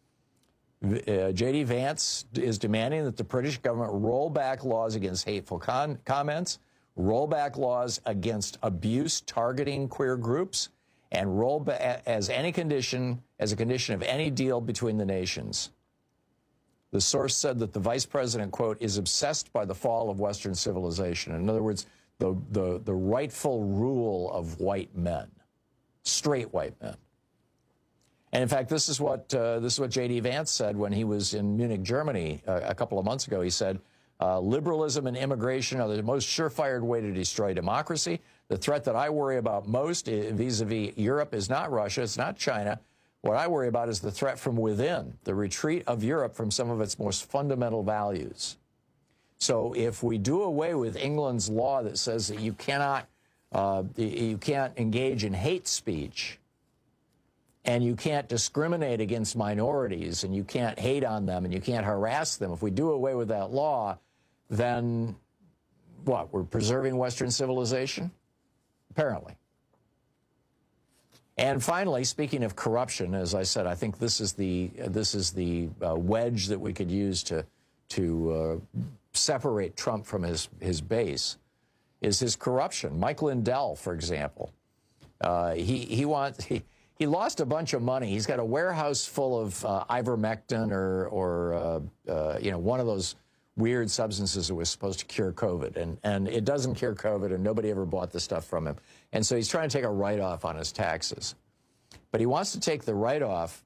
J.D. Vance is demanding that the British government roll back laws against hateful comments, roll back laws against abuse targeting queer groups, and roll back as a condition of any deal between the nations. The source said that the vice president, quote, is obsessed by the fall of Western civilization. In other words, the rightful rule of white men, straight white men. And in fact, this is what J.D. Vance said when he was in Munich, Germany, a couple of months ago. He said, liberalism and immigration are the most surefire way to destroy democracy. The threat that I worry about most vis-a-vis Europe is not Russia, it's not China. What I worry about is the threat from within, the retreat of Europe from some of its most fundamental values. So if we do away with England's law that says that you can't engage in hate speech, and you can't discriminate against minorities, and you can't hate on them, and you can't harass them, if we do away with that law, then what? We're preserving Western civilization? apparently. And finally, speaking of corruption, as I said, I think this is the wedge that we could use to separate Trump from his base, is his corruption. Mike Lindell, for example, he lost a bunch of money. He's got a warehouse full of ivermectin or one of those weird substances that was supposed to cure COVID, and it doesn't cure COVID, and nobody ever bought the stuff from him. And so he's trying to take a write-off on his taxes. But he wants to take the write-off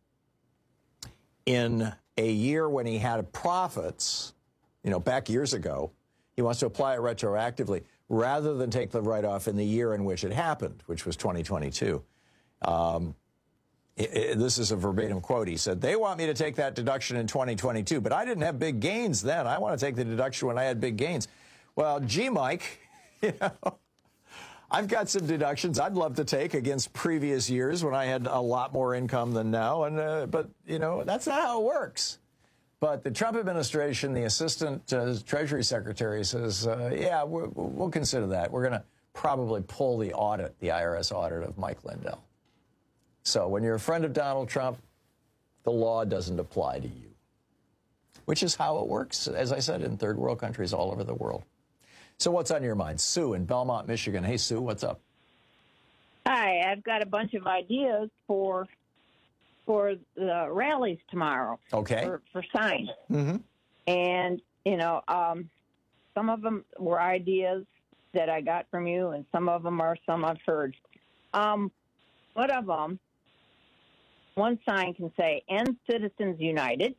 in a year when he had profits, back years ago. He wants to apply it retroactively rather than take the write-off in the year in which it happened, which was 2022. This is a verbatim quote. He said, "They want me to take that deduction in 2022, but I didn't have big gains then. I want to take the deduction when I had big gains." Well, gee, Mike, I've got some deductions I'd love to take against previous years when I had a lot more income than now. But that's not how it works. But the Trump administration, the assistant Treasury Secretary says, yeah, we'll consider that. We're going to probably pull the IRS audit of Mike Lindell. So when you're a friend of Donald Trump, the law doesn't apply to you, which is how it works, as I said, in third world countries all over the world. So what's on your mind? Sue in Belmont, Michigan. Hey, Sue, what's up? Hi, I've got a bunch of ideas for the rallies tomorrow. Okay. For signs. Mm-hmm. And, some of them were ideas that I got from you, and some of them are some I've heard. One of them, one sign can say, "End Citizens United."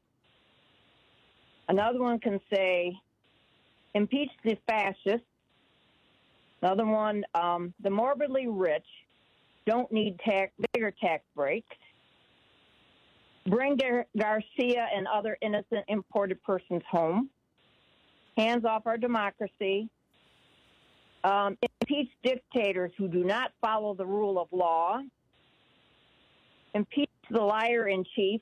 Another one can say, "Impeach the fascists." Another one, "The morbidly rich don't need bigger tax breaks." "Bring Garcia and other innocent imported persons home." "Hands off our democracy." Impeach dictators who do not follow the rule of law. Impeach the liar in chief.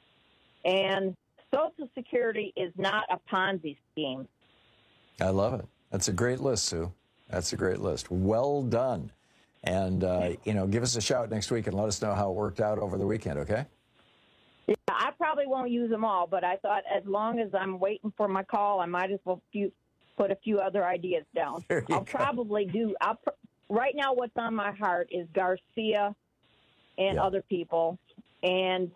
And Social Security is not a Ponzi scheme. I love it. That's a great list, Sue. That's a great list. Well done. And, give us a shout next week and let us know how it worked out over the weekend, okay? Yeah, I probably won't use them all, but I thought as long as I'm waiting for my call, I might as well put a few other ideas down. I'll probably do. Right now, what's on my heart is Garcia and other people, and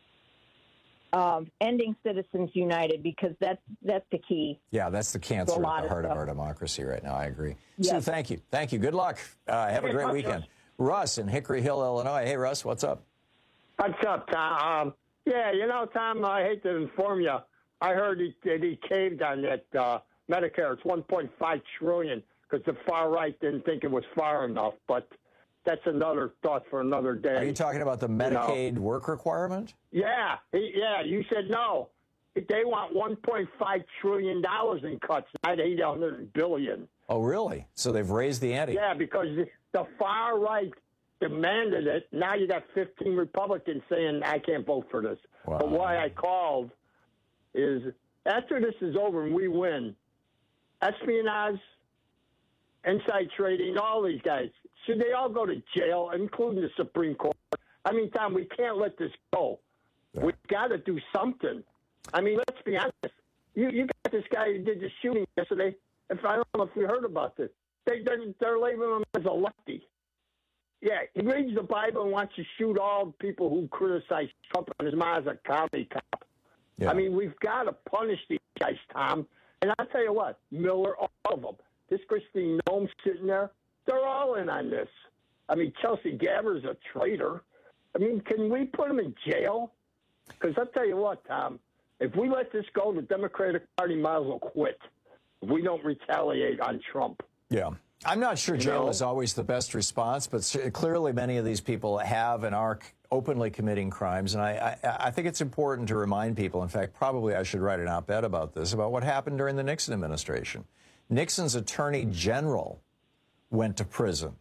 ending Citizens United, because that's the key. Yeah, that's the cancer at the heart of our democracy right now. I agree. Yes. Sue, thank you. Thank you. Good luck. Have a great weekend. Russ in Hickory Hill, Illinois. Hey, Russ, what's up? What's up, Tom? Tom, I hate to inform you. I heard he caved on that Medicare. It's $1.5 trillion because the far right didn't think it was far enough. But that's another thought for another day. Are you talking about the Medicaid work requirement? Yeah. You said no. They want $1.5 trillion in cuts, not $800 billion. Oh, really? So they've raised the ante? Yeah, because the far right demanded it. Now you got 15 Republicans saying, I can't vote for this. Wow. But why I called is after this is over and we win, espionage, inside trading, all these guys, should they all go to jail, including the Supreme Court? I mean, Tom, we can't let this go. Yeah. We've got to do something. I mean, let's be honest. You got this guy who did the shooting yesterday. I don't know if you heard about this. They're labeling him as a lefty. Yeah, he reads the Bible and wants to shoot all people who criticize Trump, and his mom is a comedy cop. Yeah. I mean, we've got to punish these guys, Tom. And I'll tell you what, Miller, all of them. This Christine Noem sitting there, they're all in on this. I mean, Chelsea Gabber's a traitor. I mean, can we put him in jail? Because I'll tell you what, Tom, if we let this go, the Democratic Party might as well quit if we don't retaliate on Trump. Yeah. I'm not sure jail is always the best response, but clearly many of these people have and are openly committing crimes. And I think it's important to remind people, in fact, probably I should write an op-ed about this, about what happened during the Nixon administration. Nixon's attorney general went to prison.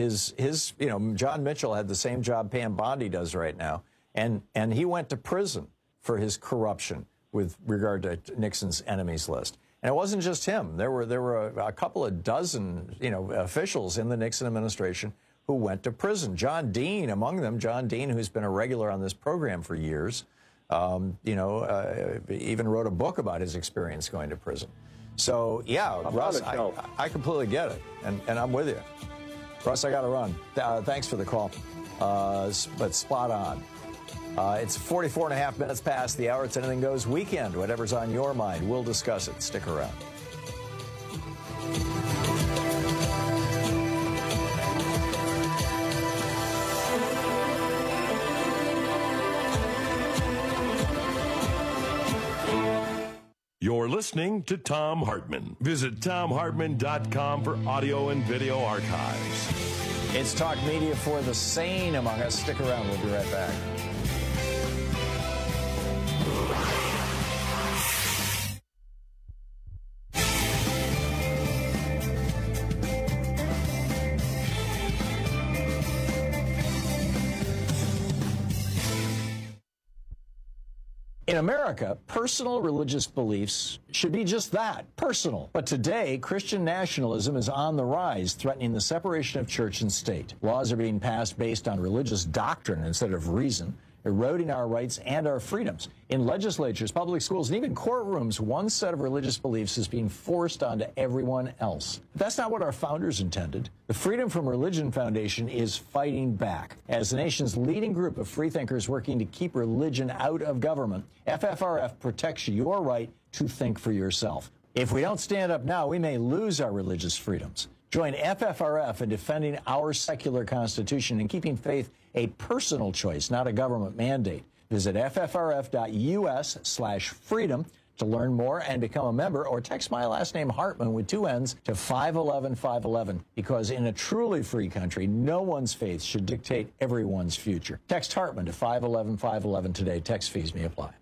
John Mitchell had the same job Pam Bondi does right now, and he went to prison for his corruption with regard to Nixon's enemies list. And it wasn't just him. There were a couple of dozen, officials in the Nixon administration who went to prison. John Dean, among them, John Dean, who's been a regular on this program for years, even wrote a book about his experience going to prison. So, yeah, Russ, I completely get it, and I'm with you. Russ, I got to run. Thanks for the call, but spot on. It's 44 and a half minutes past the hour. It's Anything Goes Weekend. Whatever's on your mind, we'll discuss it. Stick around. You're listening to Thom Hartmann. Visit ThomHartmann.com for audio and video archives. It's Talk Media for the sane among us. Stick around. We'll be right back. In America, personal religious beliefs should be just that, personal. But today, Christian nationalism is on the rise, threatening the separation of church and state. Laws are being passed based on religious doctrine instead of reason, eroding our rights and our freedoms. In legislatures, public schools, and even courtrooms, one set of religious beliefs is being forced onto everyone else. But that's not what our founders intended. The Freedom from Religion Foundation is fighting back. As the nation's leading group of freethinkers working to keep religion out of government, FFRF protects your right to think for yourself. If we don't stand up now, we may lose our religious freedoms. Join FFRF in defending our secular constitution and keeping faith a personal choice, not a government mandate. Visit ffrf.us/freedom to learn more and become a member, or text my last name Hartmann with 2 N's to 511-511, because in a truly free country, no one's faith should dictate everyone's future. Text Hartmann to 511-511 today. Text fees may apply.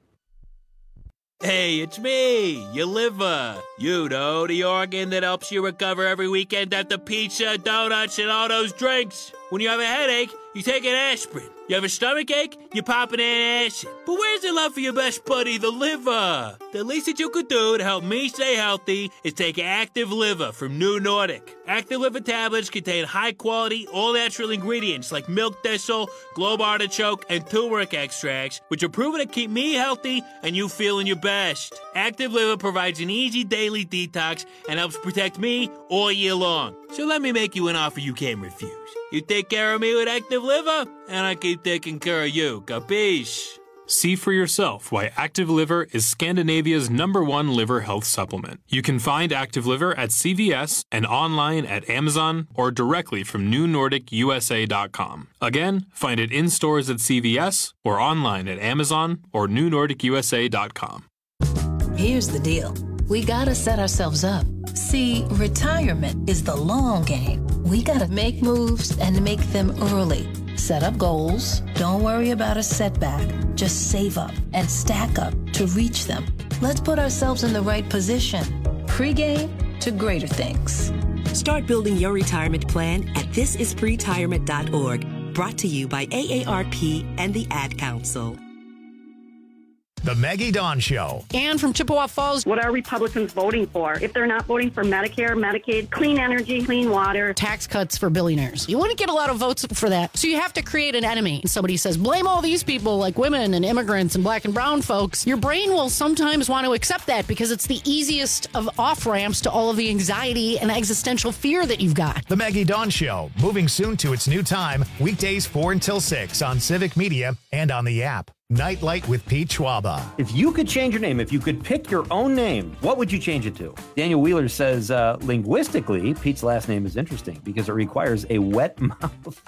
Hey, it's me, your liver. You know, the organ that helps you recover every weekend after pizza, donuts, and all those drinks. When you have a headache, you take an aspirin. You have a stomachache, you pop an antacid. But where's the love for your best buddy, the liver? The least that you could do to help me stay healthy is take Active Liver from New Nordic. Active Liver tablets contain high-quality, all-natural ingredients like milk thistle, globe artichoke, and turmeric extracts, which are proven to keep me healthy and you feeling your best. Active Liver provides an easy daily detox and helps protect me all year long. So let me make you an offer you can't refuse. You take care of me with Active Liver, and I keep taking care of you. Capiche? See for yourself why Active Liver is Scandinavia's #1 liver health supplement. You can find Active Liver at CVS and online at Amazon or directly from NewNordicUSA.com. Again, find it in stores at CVS or online at Amazon or NewNordicUSA.com. Here's the deal. We gotta set ourselves up. See, retirement is the long game. We gotta make moves and make them early. Set up goals. Don't worry about a setback. Just save up and stack up to reach them. Let's put ourselves in the right position. Pre-game to greater things. Start building your retirement plan at thisispretirement.org. Brought to you by AARP and the Ad Council. The Maggie Dawn Show. Ann from Chippewa Falls. What are Republicans voting for? If they're not voting for Medicare, Medicaid, clean energy, clean water. Tax cuts for billionaires. You wouldn't get a lot of votes for that. So you have to create an enemy. Somebody says, blame all these people like women and immigrants and black and brown folks. Your brain will sometimes want to accept that because it's the easiest of off-ramps to all of the anxiety and existential fear that you've got. The Maggie Dawn Show, moving soon to its new time, weekdays 4 until 6 on Civic Media and on the app. Nightlight with Pete Schwaba. If you could change your name, if you could pick your own name, what would you change it to? Daniel Wheeler says, linguistically, Pete's last name is interesting because it requires a wet mouth.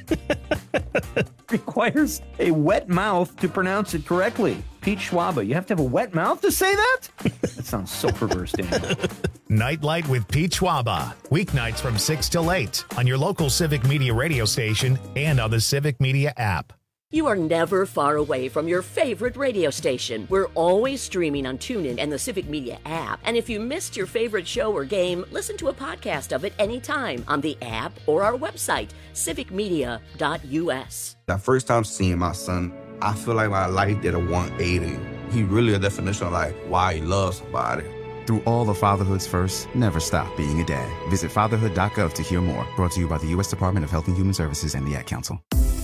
Requires a wet mouth to pronounce it correctly. Pete Schwaba, you have to have a wet mouth to say that? That sounds so perverse, Daniel. Nightlight with Pete Schwaba. Weeknights from 6 till 8 on your local Civic Media radio station and on the Civic Media app. You are never far away from your favorite radio station. We're always streaming on TuneIn and the Civic Media app. And if you missed your favorite show or game, listen to a podcast of it anytime on the app or our website, civicmedia.us. That first time seeing my son, I feel like my life did a 180. He really a definition of like why he loves somebody. Through all of fatherhood's firsts, never stop being a dad. Visit fatherhood.gov to hear more. Brought to you by the U.S. Department of Health and Human Services and the Ad Council.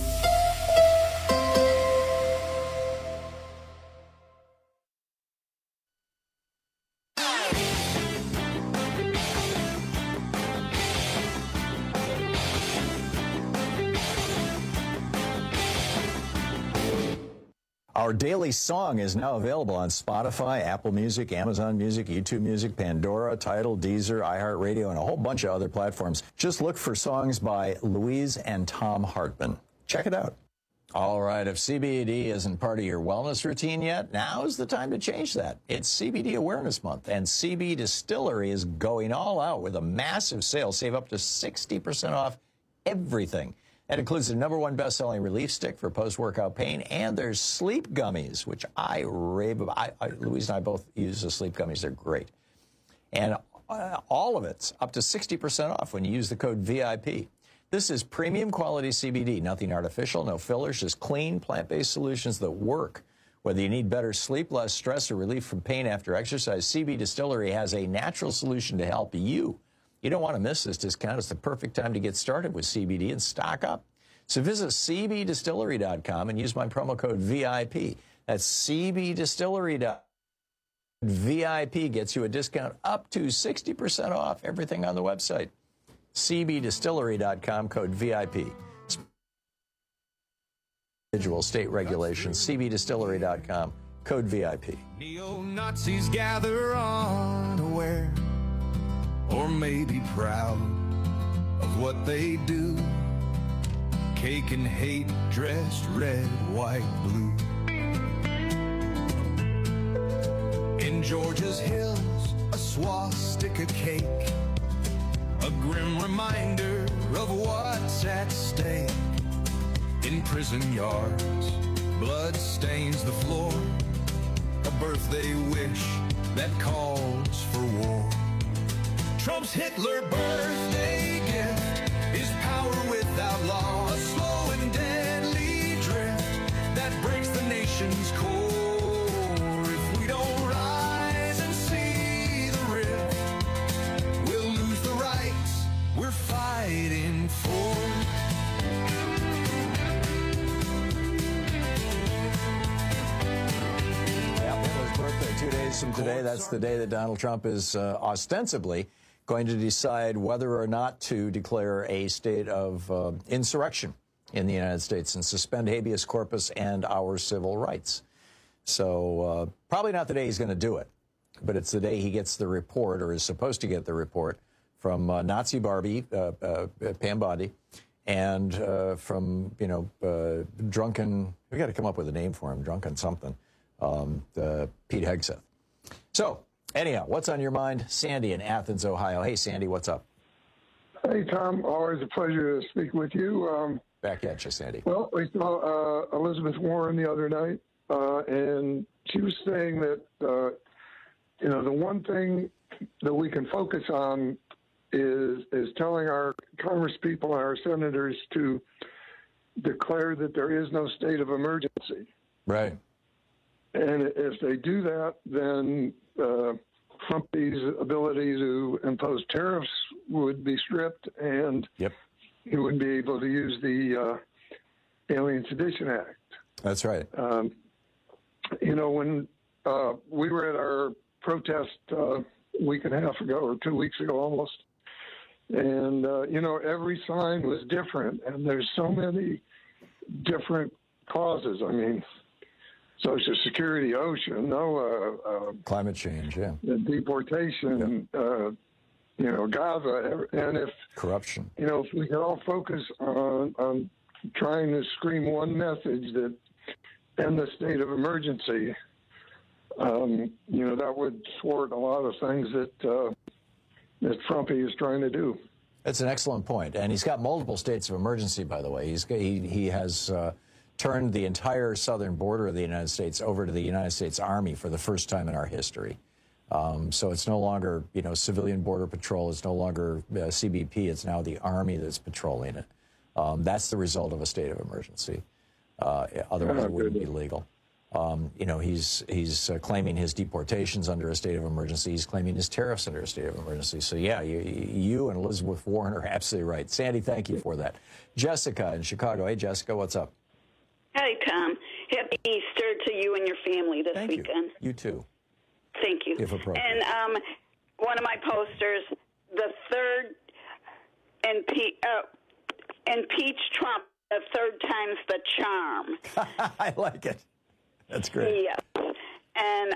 Our daily song is now available on Spotify, Apple Music, Amazon Music, YouTube Music, Pandora, Tidal, Deezer, iHeartRadio, and a whole bunch of other platforms. Just look for songs by Louise and Tom Hartman. Check it out. All right, if CBD isn't part of your wellness routine yet, now's the time to change that. It's CBD Awareness Month, and CB Distillery is going all out with a massive sale. Save up to 60% off everything. That includes the #1 best-selling relief stick for post-workout pain, and there's sleep gummies, which I rave about. Louise and I both use the sleep gummies. They're great. And all of it's up to 60% off when you use the code VIP. This is premium quality CBD, nothing artificial, no fillers, just clean, plant-based solutions that work. Whether you need better sleep, less stress, or relief from pain after exercise, CB Distillery has a natural solution to help you. You don't want to miss this discount. It's the perfect time to get started with CBD and stock up. So visit cbdistillery.com and use my promo code VIP. That's cbdistillery.com. VIP gets you a discount up to 60% off everything on the website. cbdistillery.com, code VIP. Individual state regulations, cbdistillery.com, code VIP. Neo-Nazis gather unaware, or maybe proud of what they do. Cake and hate, dressed red, white, blue. In Georgia's hills, a swastika cake, a grim reminder of what's at stake. In prison yards, blood stains the floor, a birthday wish that calls for war. Trump's Hitler birthday gift is power without law, a slow and deadly drift that breaks the nation's core. If we don't rise and see the rift, we'll lose the rights we're fighting for. Hitler's birthday 2 days from today. That's the day that Donald Trump is ostensibly going to decide whether or not to declare a state of insurrection in the United States and suspend habeas corpus and our civil rights. So probably not the day he's going to do it, but it's the day he gets the report, or is supposed to get the report, from Nazi Barbie, Pam Bondi, and from, drunken, we got to come up with a name for him, drunken something, Pete Hegseth. So, anyhow, what's on your mind? Sandy in Athens, Ohio. Hey, Sandy, what's up? Hey, Tom. Always a pleasure to speak with you. Back at you, Sandy. Well, we saw Elizabeth Warren the other night, and she was saying that, the one thing that we can focus on is telling our congresspeople and our senators to declare that there is no state of emergency. Right. And if they do that, then Trump's ability to impose tariffs would be stripped, and he wouldn't be able to use the Alien Sedition Act. That's right. When we were at our protest a week and a half ago, or 2 weeks ago almost, and, every sign was different, and there's so many different causes. I mean, Social Security, ocean, climate change, deportation, Gaza, and if corruption, if we could all focus on trying to scream one message that end the state of emergency, that would thwart a lot of things that Trump is trying to do. That's an excellent point, and he's got multiple states of emergency. By the way, he has turned the entire southern border of the United States over to the United States Army for the first time in our history. So it's no longer, civilian border patrol. It's no longer CBP. It's now the Army that's patrolling it. That's the result of a state of emergency. Otherwise, it wouldn't be legal. He's claiming his deportations under a state of emergency. He's claiming his tariffs under a state of emergency. So, yeah, you and Elizabeth Warren are absolutely right. Sandy, thank you for that. Jessica in Chicago. Hey, Jessica, what's up? Hi, Tom. Happy Easter to you and your family this weekend. You too. Thank you. If appropriate. And one of my posters, the third impeach Trump, the third time's the charm. I like it. That's great. Yes. And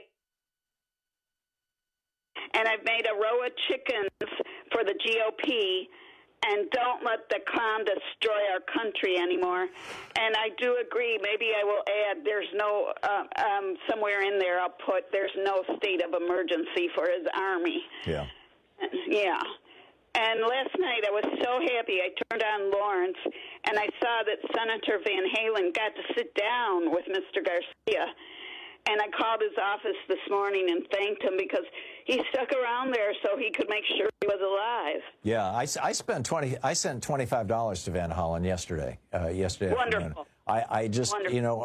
I've made a row of chickens for the GOP, and don't let the clown destroy our country anymore. And I do agree. Maybe I will add, there's no, somewhere in there I'll put, there's no state of emergency for his army. Yeah. Yeah. And last night I was so happy. I turned on Lawrence, and I saw that Senator Van Halen got to sit down with Mr. Garcia. And I called his office this morning and thanked him because he stuck around there so he could make sure he was alive. Yeah, I sent $25 to Van Hollen yesterday. Yesterday Wonderful. Afternoon. I just, Wonderful. you know,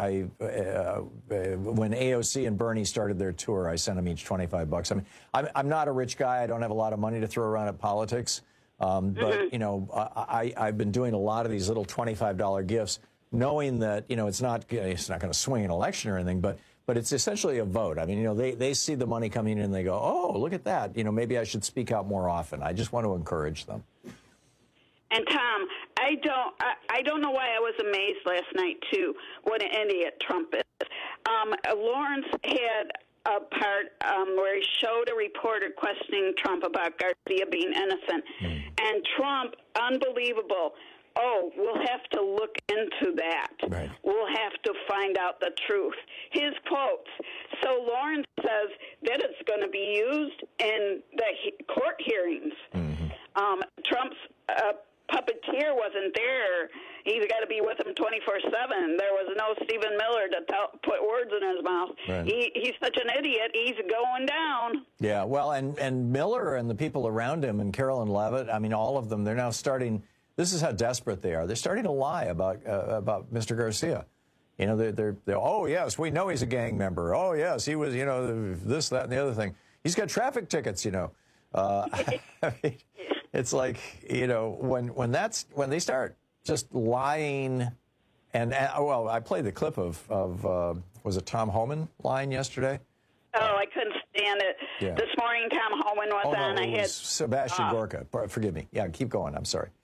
when AOC and Bernie started their tour, I sent them each $25. I mean, I'm not a rich guy. I don't have a lot of money to throw around at politics. But, you know, I've been doing a lot of these little $25 gifts, knowing that, you know, it's not going to swing an election or anything, but it's essentially a vote. I mean, you know, they see the money coming in and they go, oh, look at that. You know, maybe I should speak out more often. I just want to encourage them. And Tom, I don't know why I was amazed last night too. What an idiot Trump is. Lawrence had a part where he showed a reporter questioning Trump about Garcia being innocent, and Trump, unbelievable. Oh, we'll have to look into that. Right. We'll have to find out the truth. His quotes. So Lawrence says that it's going to be used in the court hearings. Trump's puppeteer wasn't there. He's got to be with him 24/7. There was no Stephen Miller to put words in his mouth. Right. He's such an idiot. He's going down. Yeah, well, and Miller and the people around him and Carolyn Levitt, I mean, all of them, they're now starting. This is how desperate they are. They're starting to lie about Mr. Garcia. You know, they're oh, yes, we know he's a gang member. Oh, yes, he was, you know, this, that, and the other thing. He's got traffic tickets, you know. I mean, it's like, you know, when they start just lying, and well, I played the clip of was it Tom Homan lying yesterday? Oh, I couldn't stand it. Yeah. This morning, Tom Homan was on. It was Sebastian Gorka. Forgive me. Yeah, keep going. I'm sorry.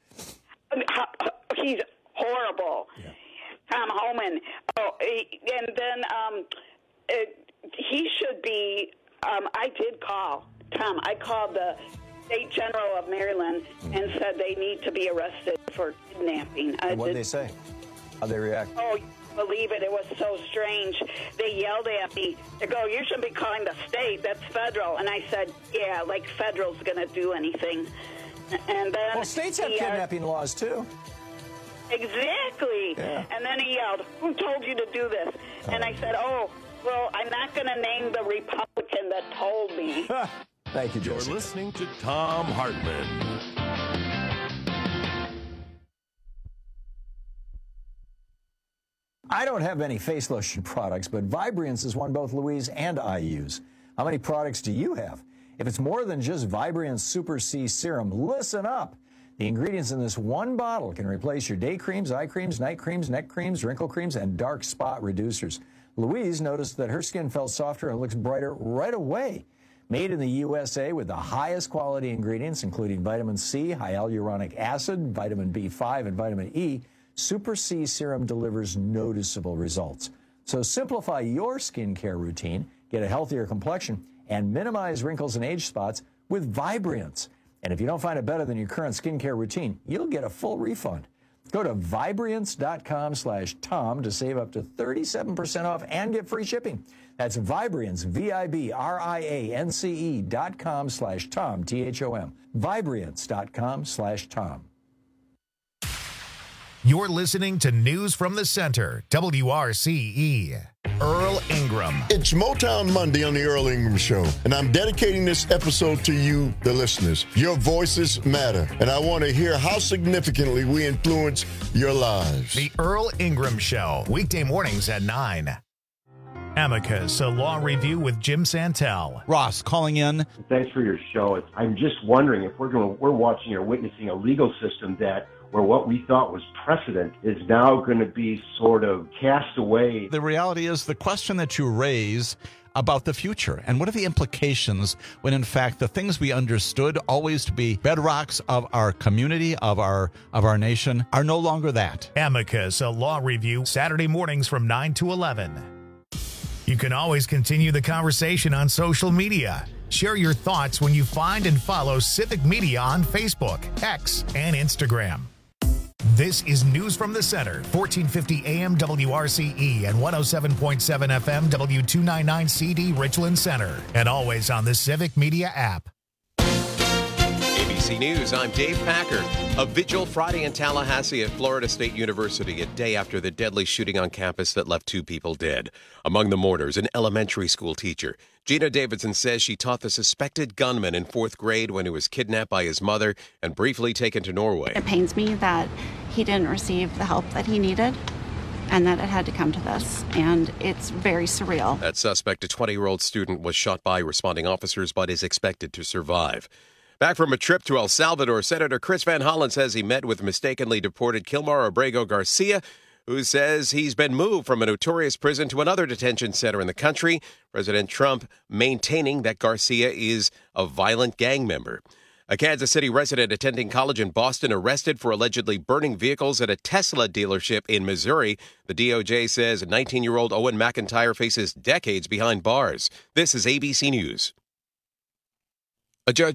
He's horrible. Yeah. Tom Homan. Oh, and then he should be. I did call Tom. I called the State General of Maryland and said they need to be arrested for kidnapping. And what did they say? How'd they react? Oh, you believe it. It was so strange. They yelled at me. They go, "You shouldn't be calling the state. That's federal." And I said, "Yeah, like federal's going to do anything." And then well, states have kidnapping laws too. Exactly. Yeah. And then he yelled, "Who told you to do this?" And I said, "Oh, well, I'm not going to name the Republican that told me." Thank you, Joseph. You're listening to Tom Hartman. I don't have any face lotion products, but Vibriance is one both Louise and I use. How many products do you have? If it's more than just Vibriance Super C Serum, listen up. The ingredients in this one bottle can replace your day creams, eye creams, night creams, neck creams, wrinkle creams, and dark spot reducers. Louise noticed that her skin felt softer and looks brighter right away. Made in the USA with the highest quality ingredients, including vitamin C, hyaluronic acid, vitamin B5, and vitamin E, Super C Serum delivers noticeable results. So simplify your skincare routine, get a healthier complexion, and minimize wrinkles and age spots with Vibriance. And if you don't find it better than your current skincare routine, you'll get a full refund. Go to Vibriance.com/Tom to save up to 37% off and get free shipping. That's Vibriance, Vibriance.com/Tom, THOM. Vibriance.com/Tom. You're listening to News from the Center, WRCE. Earl Ingram. It's Motown Monday on the Earl Ingram Show, and I'm dedicating this episode to you, the listeners. Your voices matter, and I want to hear how significantly we influence your lives. The Earl Ingram Show, weekday mornings at 9. Amicus, a law review with Jim Santel. Ross calling in. Thanks for your show. I'm just wondering if we're watching or witnessing a legal system where what we thought was precedent is now going to be sort of cast away. The reality is the question that you raise about the future and what are the implications when in fact the things we understood always to be bedrocks of our community, of our nation, are no longer that. Amicus, a law review, Saturday mornings from 9 to 11. You can always continue the conversation on social media. Share your thoughts when you find and follow Civic Media on Facebook, X, and Instagram. This is News from the Center, 1450 AM WRCE and 107.7 FM W299CD Richland Center, and always on the Civic Media app. ABC News, I'm Dave Packard. A vigil Friday in Tallahassee at Florida State University, a day after the deadly shooting on campus that left 2 people dead. Among the mourners, an elementary school teacher. Gina Davidson says she taught the suspected gunman in 4th grade when he was kidnapped by his mother and briefly taken to Norway. It pains me that he didn't receive the help that he needed and that it had to come to this, and it's very surreal. That suspect, a 20-year-old student, was shot by responding officers but is expected to survive. Back from a trip to El Salvador, Senator Chris Van Hollen says he met with mistakenly deported Kilmar Abrego Garcia, who says he's been moved from a notorious prison to another detention center in the country. President Trump maintaining that Garcia is a violent gang member. A Kansas City resident attending college in Boston arrested for allegedly burning vehicles at a Tesla dealership in Missouri. The DOJ says 19-year-old Owen McIntyre faces decades behind bars. This is ABC News. A judge